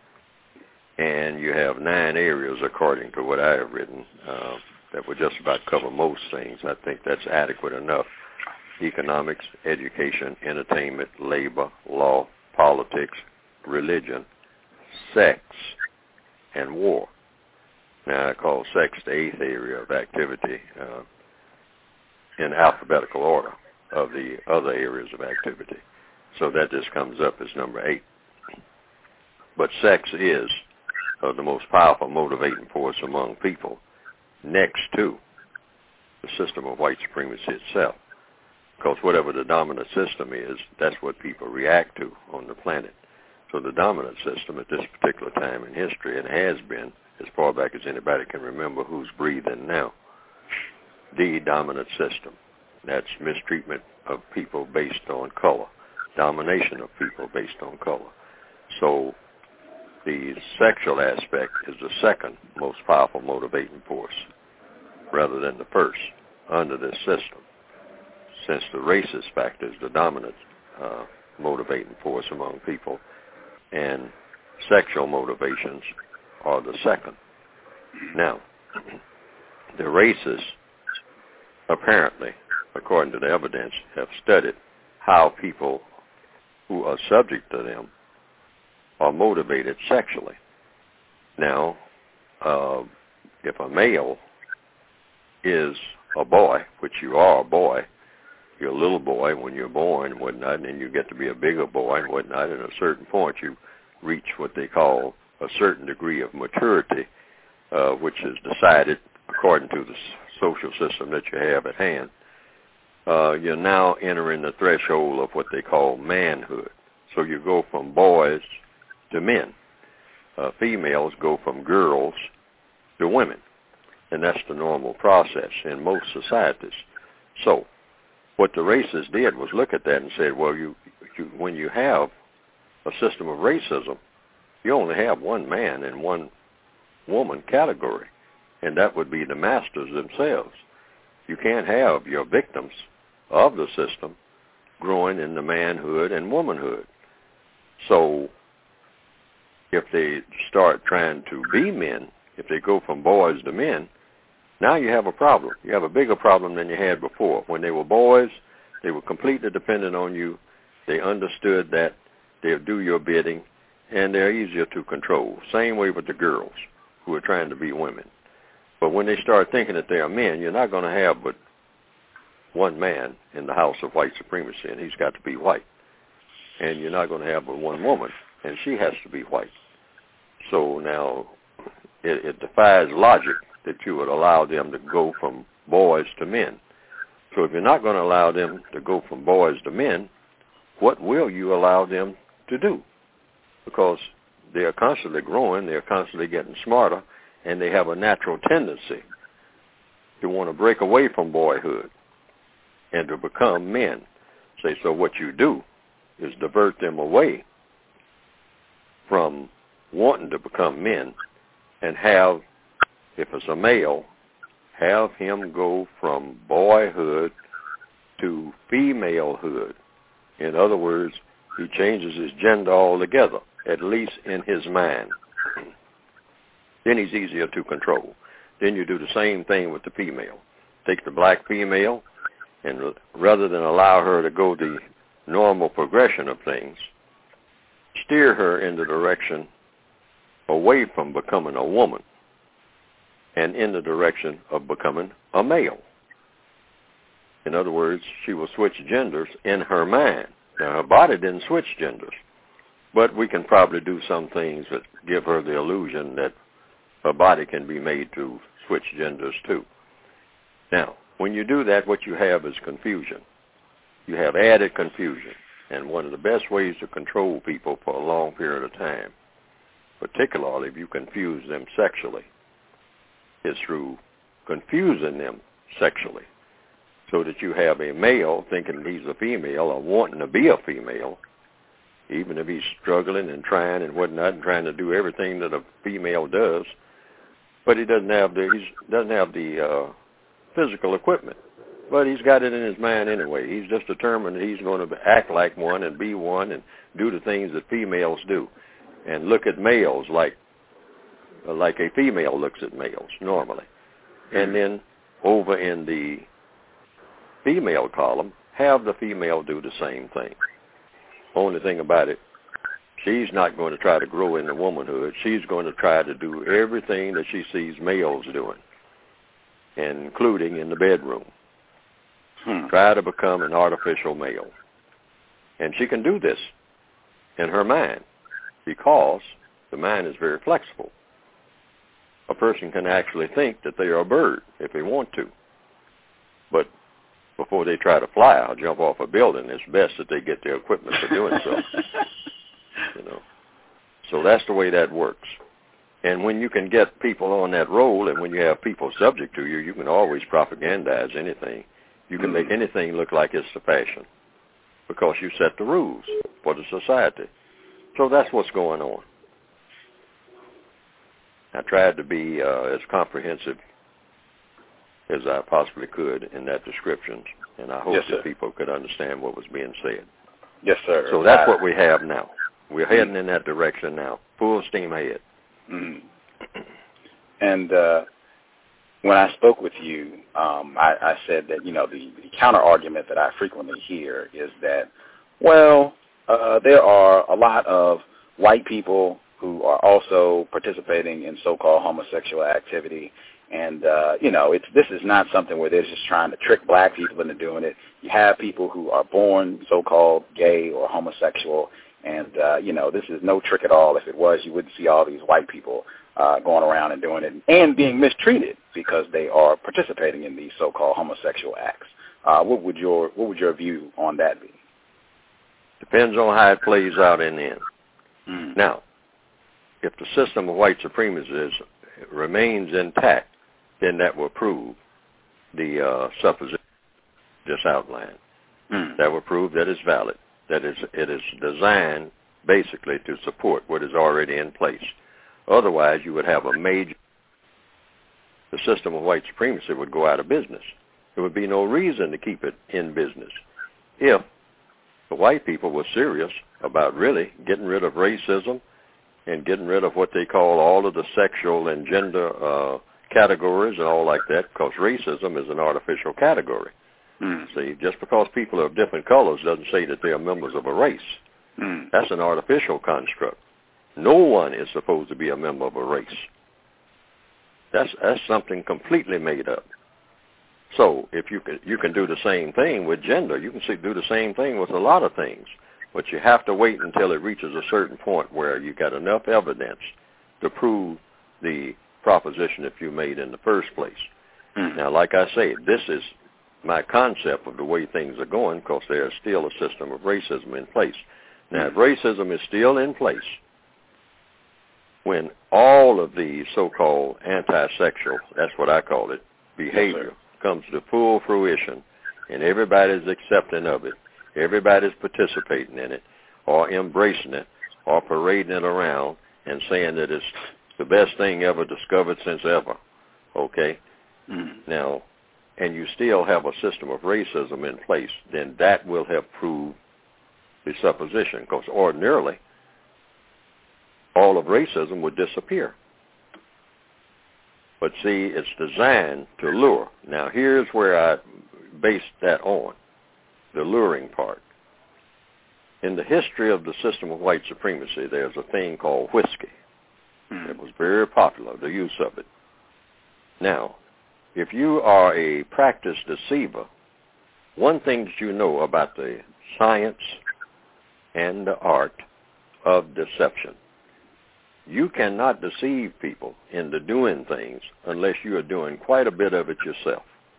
Speaker 10: And you have nine areas, according to what I have written, uh, that would just about cover most things. I think that's adequate enough. Economics, education, entertainment, labor, law, politics, religion, sex, and war. Now, I call sex the eighth area of activity uh, in alphabetical order of the other areas of activity. So that just comes up as number eight. But sex is uh, the most powerful motivating force among people, next to the system of white supremacy itself. Because whatever the dominant system is, that's what people react to on the planet. So the dominant system at this particular time in history, and has been as far back as anybody can remember who's breathing now, the dominant system. That's mistreatment of people based on color, domination of people based on color. So the sexual aspect is the second most powerful motivating force, rather than the first, under this system, since the racist factor is the dominant uh, motivating force among people, and sexual motivations are the second. Now, the racists apparently, according to the evidence, have studied how people who are subject to them are motivated sexually. Now, uh, if a male is a boy, which you are a boy, you're a little boy when you're born and whatnot, and then you get to be a bigger boy and whatnot, and at a certain point you reach what they call a certain degree of maturity, uh, which is decided according to the social system that you have at hand. Uh, you're now entering the threshold of what they call manhood. So you go from boys to men. Uh, females go from girls to women. And that's the normal process in most societies. So what the racists did was look at that and said, well, you, you when you have a system of racism, you only have one man and one woman category, and that would be the masters themselves. You can't have your victims of the system growing into manhood and womanhood. So if they start trying to be men, if they go from boys to men, now you have a problem. You have a bigger problem than you had before. When they were boys, they were completely dependent on you. They understood that they'll do your bidding, and they're easier to control. Same way with the girls who are trying to be women. But when they start thinking that they are men, you're not going to have but one man in the house of white supremacy, and he's got to be white. And you're not going to have but one woman, and she has to be white. So now it, it defies logic that you would allow them to go from boys to men. So if you're not going to allow them to go from boys to men, what will you allow them to do? Because they are constantly growing, they're constantly getting smarter, and they have a natural tendency to want to break away from boyhood and to become men. Say, so what you do is divert them away from wanting to become men and have, if it's a male, have him go from boyhood to femalehood. In other words, he changes his gender altogether, at least in his mind. Then he's easier to control. Then you do the same thing with the female. Take the black female, and rather than allow her to go the normal progression of things, steer her in the direction away from becoming a woman and in the direction of becoming a male. In other words, she will switch genders in her mind. Now, her body didn't switch genders, but we can probably do some things that give her the illusion that her body can be made to switch genders too. Now, when you do that, what you have is confusion. You have added confusion. And one of the best ways to control people for a long period of time particularly if you confuse them sexually, is through confusing them sexually, so that you have a male thinking he's a female or wanting to be a female, even if he's struggling and trying and whatnot and trying to do everything that a female does, but he doesn't have the he doesn't have the uh, physical equipment. But he's got it in his mind anyway. He's just determined that he's going to act like one and be one and do the things that females do, and look at males like like a female looks at males normally. And then over in the female column, have the female do the same thing. Only thing about it, she's not going to try to grow into womanhood. She's going to try to do everything that she sees males doing, including in the bedroom. Hmm. Try to become an artificial male. And she can do this in her mind because the mind is very flexible. A person can actually think that they are a bird if they want to. But before they try to fly or jump off a building, it's best that they get the equipment for doing so. You know. So that's the way that works. And when you can get people on that role, and when you have people subject to you, you can always propagandize anything. You can make anything look like it's the fashion because you set the rules for the society. So that's what's going on. I tried to be uh, as comprehensive as I possibly could in that description, and I hope yes, that people could understand what was being said.
Speaker 9: Yes, sir.
Speaker 10: So that's what we have now. We're heading in that direction now, full steam ahead.
Speaker 9: Mm. And uh, when I spoke with you, um, I, I said that, you know, the, the counter-argument that I frequently hear is that, well, uh, there are a lot of white people who are also participating in so-called homosexual activity. And, uh, you know, it's, this is not something where they're just trying to trick black people into doing it. You have people who are born so-called gay or homosexual, and, uh, you know, this is no trick at all. If it was, you wouldn't see all these white people uh, going around and doing it and being mistreated because they are participating in these so-called homosexual acts. Uh, what would your what would your view on that be?
Speaker 10: Depends on how it plays out in the end.
Speaker 9: Mm.
Speaker 10: Now, if the system of white supremacy is, remains intact, then that will prove the uh, supposition just outlined.
Speaker 9: Mm.
Speaker 10: That will prove that it's valid, that is, it is designed basically to support what is already in place. Otherwise, you would have a major, the system of white supremacy would go out of business. There would be no reason to keep it in business if the white people were serious about really getting rid of racism and getting rid of what they call all of the sexual and gender uh, categories and all like that, because racism is an artificial category.
Speaker 9: Mm.
Speaker 10: See, just because people are of different colors doesn't say that they are members of a race.
Speaker 9: Mm.
Speaker 10: That's an artificial construct. No one is supposed to be a member of a race. That's that's something completely made up. So if you can you can do the same thing with gender, you can see, do the same thing with a lot of things, but you have to wait until it reaches a certain point where you got enough evidence to prove the proposition that you made in the first place.
Speaker 9: Mm.
Speaker 10: Now, like I say, this is my concept of the way things are going, because there is still a system of racism in place. Now, if racism is still in place, when all of the so-called anti-sexual, that's what I call it, behavior
Speaker 9: yes,
Speaker 10: comes to full fruition, and everybody's accepting of it, everybody's participating in it, or embracing it, or parading it around and saying that it's the best thing ever discovered since ever, okay?
Speaker 9: Mm.
Speaker 10: Now, and you still have a system of racism in place, then that will have proved the supposition, because ordinarily all of racism would disappear. But see, it's designed to lure. Now, here's where I base that on, the luring part. In the history of the system of white supremacy, there's a thing called whiskey.
Speaker 9: Mm.
Speaker 10: It was very popular, the use of it. Now, if you are a practiced deceiver, one thing that you know about the science and the art of deception, you cannot deceive people into doing things unless you are doing quite a bit of it yourself.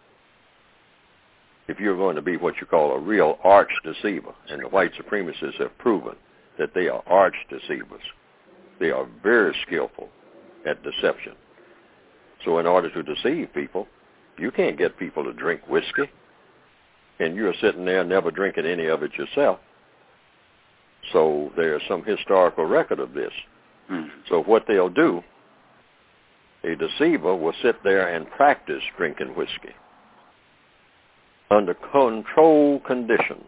Speaker 10: If you're going to be what you call a real arch deceiver, and the white supremacists have proven that they are arch deceivers, They are very skillful at deception. So in order to deceive people, you can't get people to drink whiskey, and you're sitting there never drinking any of it yourself. So there's some historical record of this.
Speaker 9: Mm.
Speaker 10: So what they'll do, a deceiver will sit there and practice drinking whiskey under controlled conditions.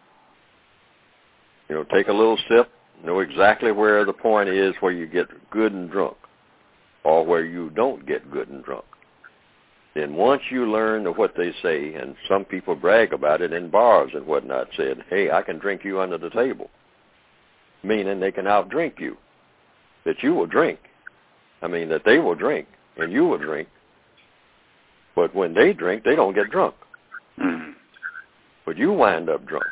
Speaker 10: You know, take a little sip, know exactly where the point is where you get good and drunk, or where you don't get good and drunk. Then once you learn what they say, and some people brag about it in bars and whatnot, said, hey, I can drink you under the table, meaning they can outdrink you, that you will drink. I mean, that they will drink, and you will drink. But when they drink, they don't get drunk.
Speaker 9: Mm.
Speaker 10: But you wind up drunk.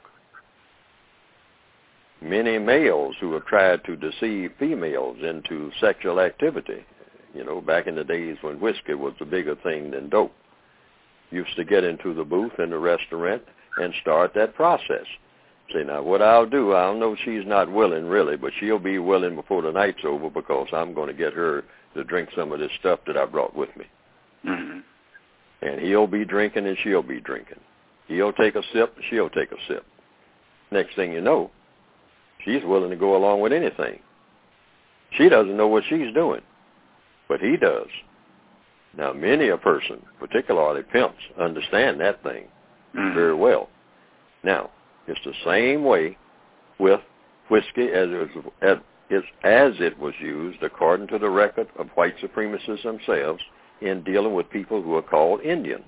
Speaker 10: Many males who have tried to deceive females into sexual activity, you know, back in the days when whiskey was a bigger thing than dope, used to get into the booth in the restaurant and start that process. Say, now, what I'll do, I'll know she's not willing, really, but she'll be willing before the night's over because I'm going to get her to drink some of this stuff that I brought with me.
Speaker 9: Mm-hmm.
Speaker 10: And he'll be drinking and she'll be drinking. He'll take a sip and she'll take a sip. Next thing you know, she's willing to go along with anything. She doesn't know what she's doing, but he does. Now, many a person, particularly pimps, understand that thing mm-hmm. very well. Now, it's the same way with whiskey as it, was, as, as it was used, according to the record of white supremacists themselves, in dealing with people who are called Indians.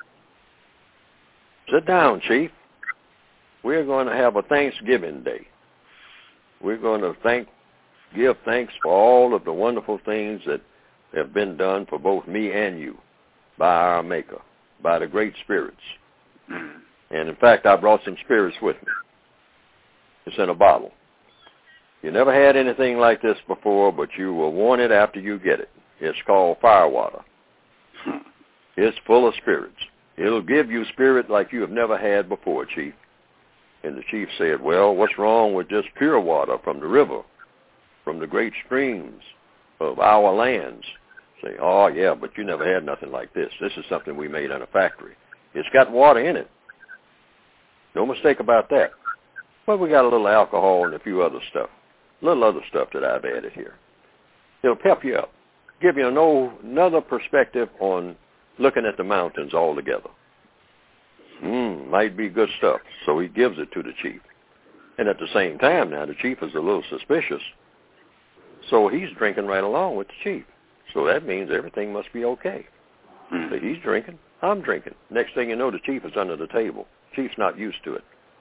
Speaker 10: Sit down, Chief. We're going to have a Thanksgiving Day. We're going to thank, give thanks for all of the wonderful things that have been done for both me and you by our Maker, by the great spirits.
Speaker 9: Mm-hmm.
Speaker 10: And, in fact, I brought some spirits with me. It's in a bottle. You never had anything like this before, but you will want it after you get it. It's called firewater.
Speaker 9: Hmm.
Speaker 10: It's full of spirits. It'll give you spirit like you have never had before, Chief. And the chief said, well, what's wrong with just pure water from the river, from the great streams of our lands? Say, oh, yeah, but you never had nothing like this. This is something we made in a factory. It's got water in it. No mistake about that. But we got a little alcohol and a few other stuff, a little other stuff that I've added here. It'll pep you up, give you no, another perspective on looking at the mountains altogether. Hmm, might be good stuff. So he gives it to the chief. And at the same time now, the chief is a little suspicious. So he's drinking right along with the chief. So that means everything must be okay.
Speaker 9: Hmm.
Speaker 10: So he's drinking, I'm drinking. Next thing you know, the chief is under the table. Chief's not used to it.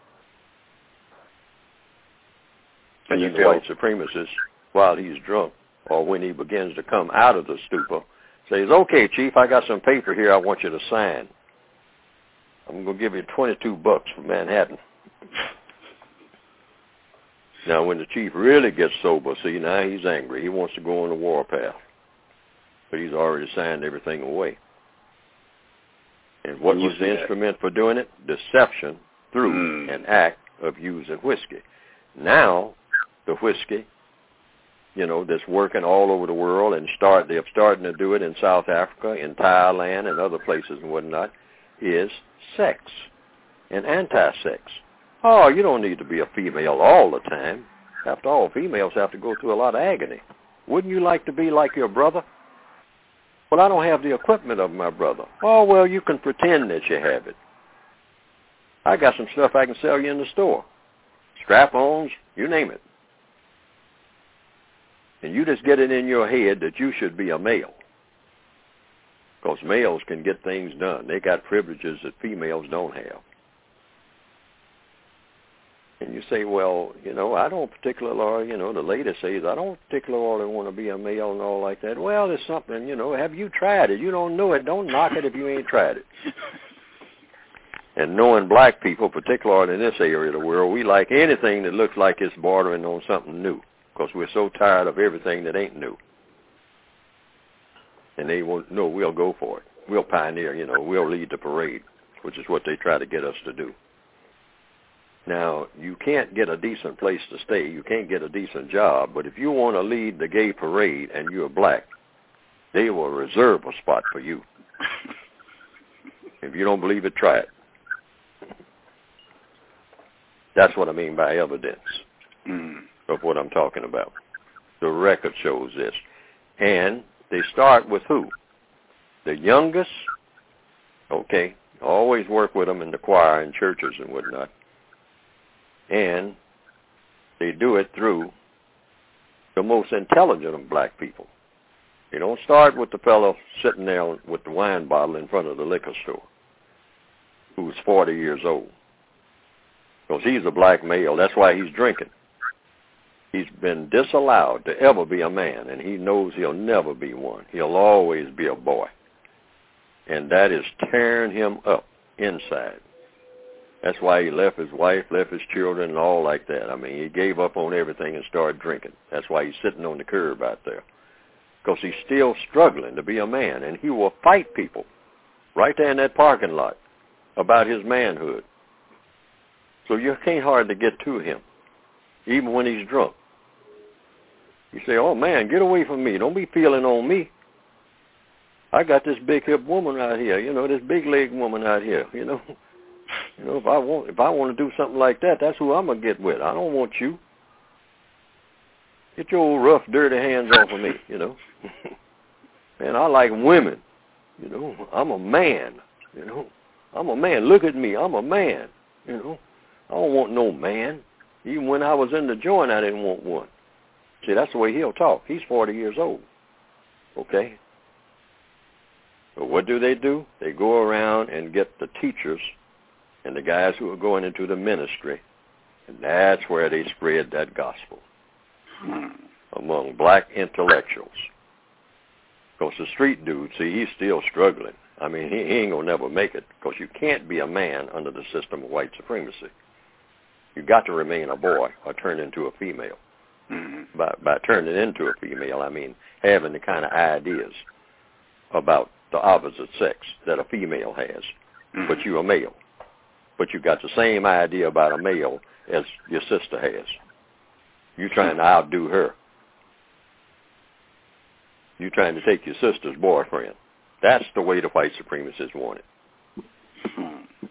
Speaker 10: And
Speaker 9: you
Speaker 10: the
Speaker 9: feel-
Speaker 10: white supremacist, while he's drunk, or when he begins to come out of the stupor, says, okay, Chief, I got some paper here I want you to sign. I'm going to give you twenty-two bucks for Manhattan. Now, when the chief really gets sober, see, now he's angry. He wants to go on the warpath. But he's already signed everything away. And what was the instrument for doing it? Deception through
Speaker 9: mm.
Speaker 10: an act of using whiskey. Now, the whiskey, you know, that's working all over the world, and start they're starting to do it in South Africa, in Thailand, and other places and whatnot, is sex and anti-sex. Oh, you don't need to be a female all the time. After all, females have to go through a lot of agony. Wouldn't you like to be like your brother? Well, I don't have the equipment of my brother. Oh, well, you can pretend that you have it. I got some stuff I can sell you in the store. Strap-ons, you name it. And you just get it in your head that you should be a male. Because males can get things done. They got privileges that females don't have. And you say, well, you know, I don't particularly, you know, the lady says, I don't particularly want to be a male and all like that. Well, there's something, you know, have you tried it? You don't know it. Don't knock it if you ain't tried it. And knowing black people, particularly in this area of the world, we like anything that looks like it's bordering on something new because we're so tired of everything that ain't new. And they won't, no, we'll go for it. We'll pioneer, you know, we'll lead the parade, which is what they try to get us to do. Now, you can't get a decent place to stay. You can't get a decent job. But if you want to lead the gay parade and you're black, they will reserve a spot for you. If you don't believe it, try it. That's what I mean by evidence mm. of what I'm talking about. The record shows this. And they start with who? The youngest. Okay. Always work with them in the choir and churches and whatnot. And they do it through the most intelligent of black people. You don't start with the fellow sitting there with the wine bottle in front of the liquor store who's forty years old. Because he's a black male. That's why he's drinking. He's been disallowed to ever be a man, and he knows he'll never be one. He'll always be a boy. And that is tearing him up inside. That's why he left his wife, left his children, and all like that. I mean, he gave up on everything and started drinking. That's why he's sitting on the curb out there. Because he's still struggling to be a man, and he will fight people right there in that parking lot about his manhood. So you can't hardly get to him, even when he's drunk. You say, oh, man, get away from me. Don't be feeling on me. I got this big hip woman out here, you know, this big leg woman out here, you know. You know, if I want if I want to do something like that, that's who I'm going to get with. I don't want you. Get your old rough, dirty hands off of me, you know. Man, I like women, you know. I'm a man, you know. I'm a man. Look at me. I'm a man, you know. I don't want no man. Even when I was in the joint, I didn't want one. See, that's the way he'll talk. He's forty years old, okay? But what do they do? They go around and get the teachers and the guys who are going into the ministry, and that's where they spread that gospel hmm. among black intellectuals. Because the street dude, see, he's still struggling. I mean, he, he ain't going to never make it, because you can't be a man under the system of white supremacy. You got to remain a boy or turn into a female. Mm-hmm. By, by turning into a female, I mean having the kind of ideas about the opposite sex that a female has, mm-hmm. but you're a male. But you got the same idea about a male as your sister has. You're trying to outdo her. You're trying to take your sister's boyfriend. That's the way the white supremacists want it.
Speaker 9: Hmm.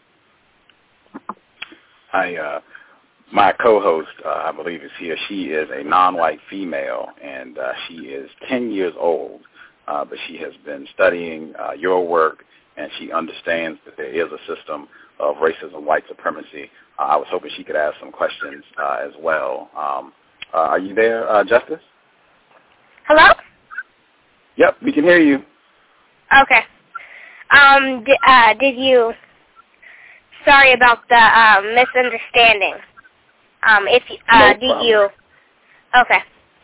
Speaker 9: I, uh, my co-host, uh, I believe is here. She is a non-white female, and uh, she is ten years old, uh, but she has been studying uh, your work, and she understands that there is a system of racism, white supremacy. Uh, I was hoping she could ask some questions uh, as well. Um, uh, are you there, uh, Justice?
Speaker 11: Hello?
Speaker 9: Yep, we can hear you.
Speaker 11: Okay. Um, d- uh, did you, sorry about the uh, misunderstanding. Um, if uh, no did you, okay.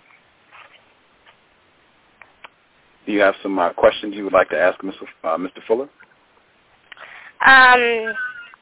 Speaker 9: Do you have some uh, questions you would like to ask Mister Uh, Mister Fuller?
Speaker 11: Um,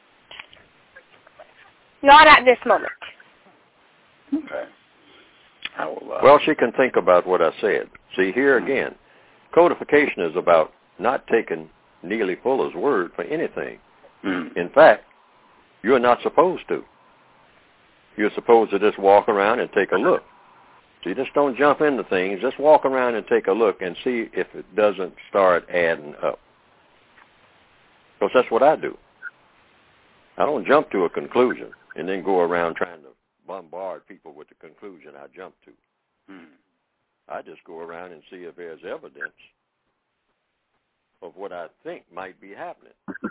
Speaker 11: not at this moment.
Speaker 9: Okay. I will, uh,
Speaker 10: well, she can think about what I said. See, here again, codification is about not taking Neely Fuller's word for anything. Mm. In fact, you're not supposed to. You're supposed to just walk around and take a look. So you just don't jump into things. Just walk around and take a look and see if it doesn't start adding up. Because that's what I do. I don't jump to a conclusion and then go around trying to bombard people with the conclusion I jump to. Hmm. I just go around and see if there's evidence of what I think might be happening.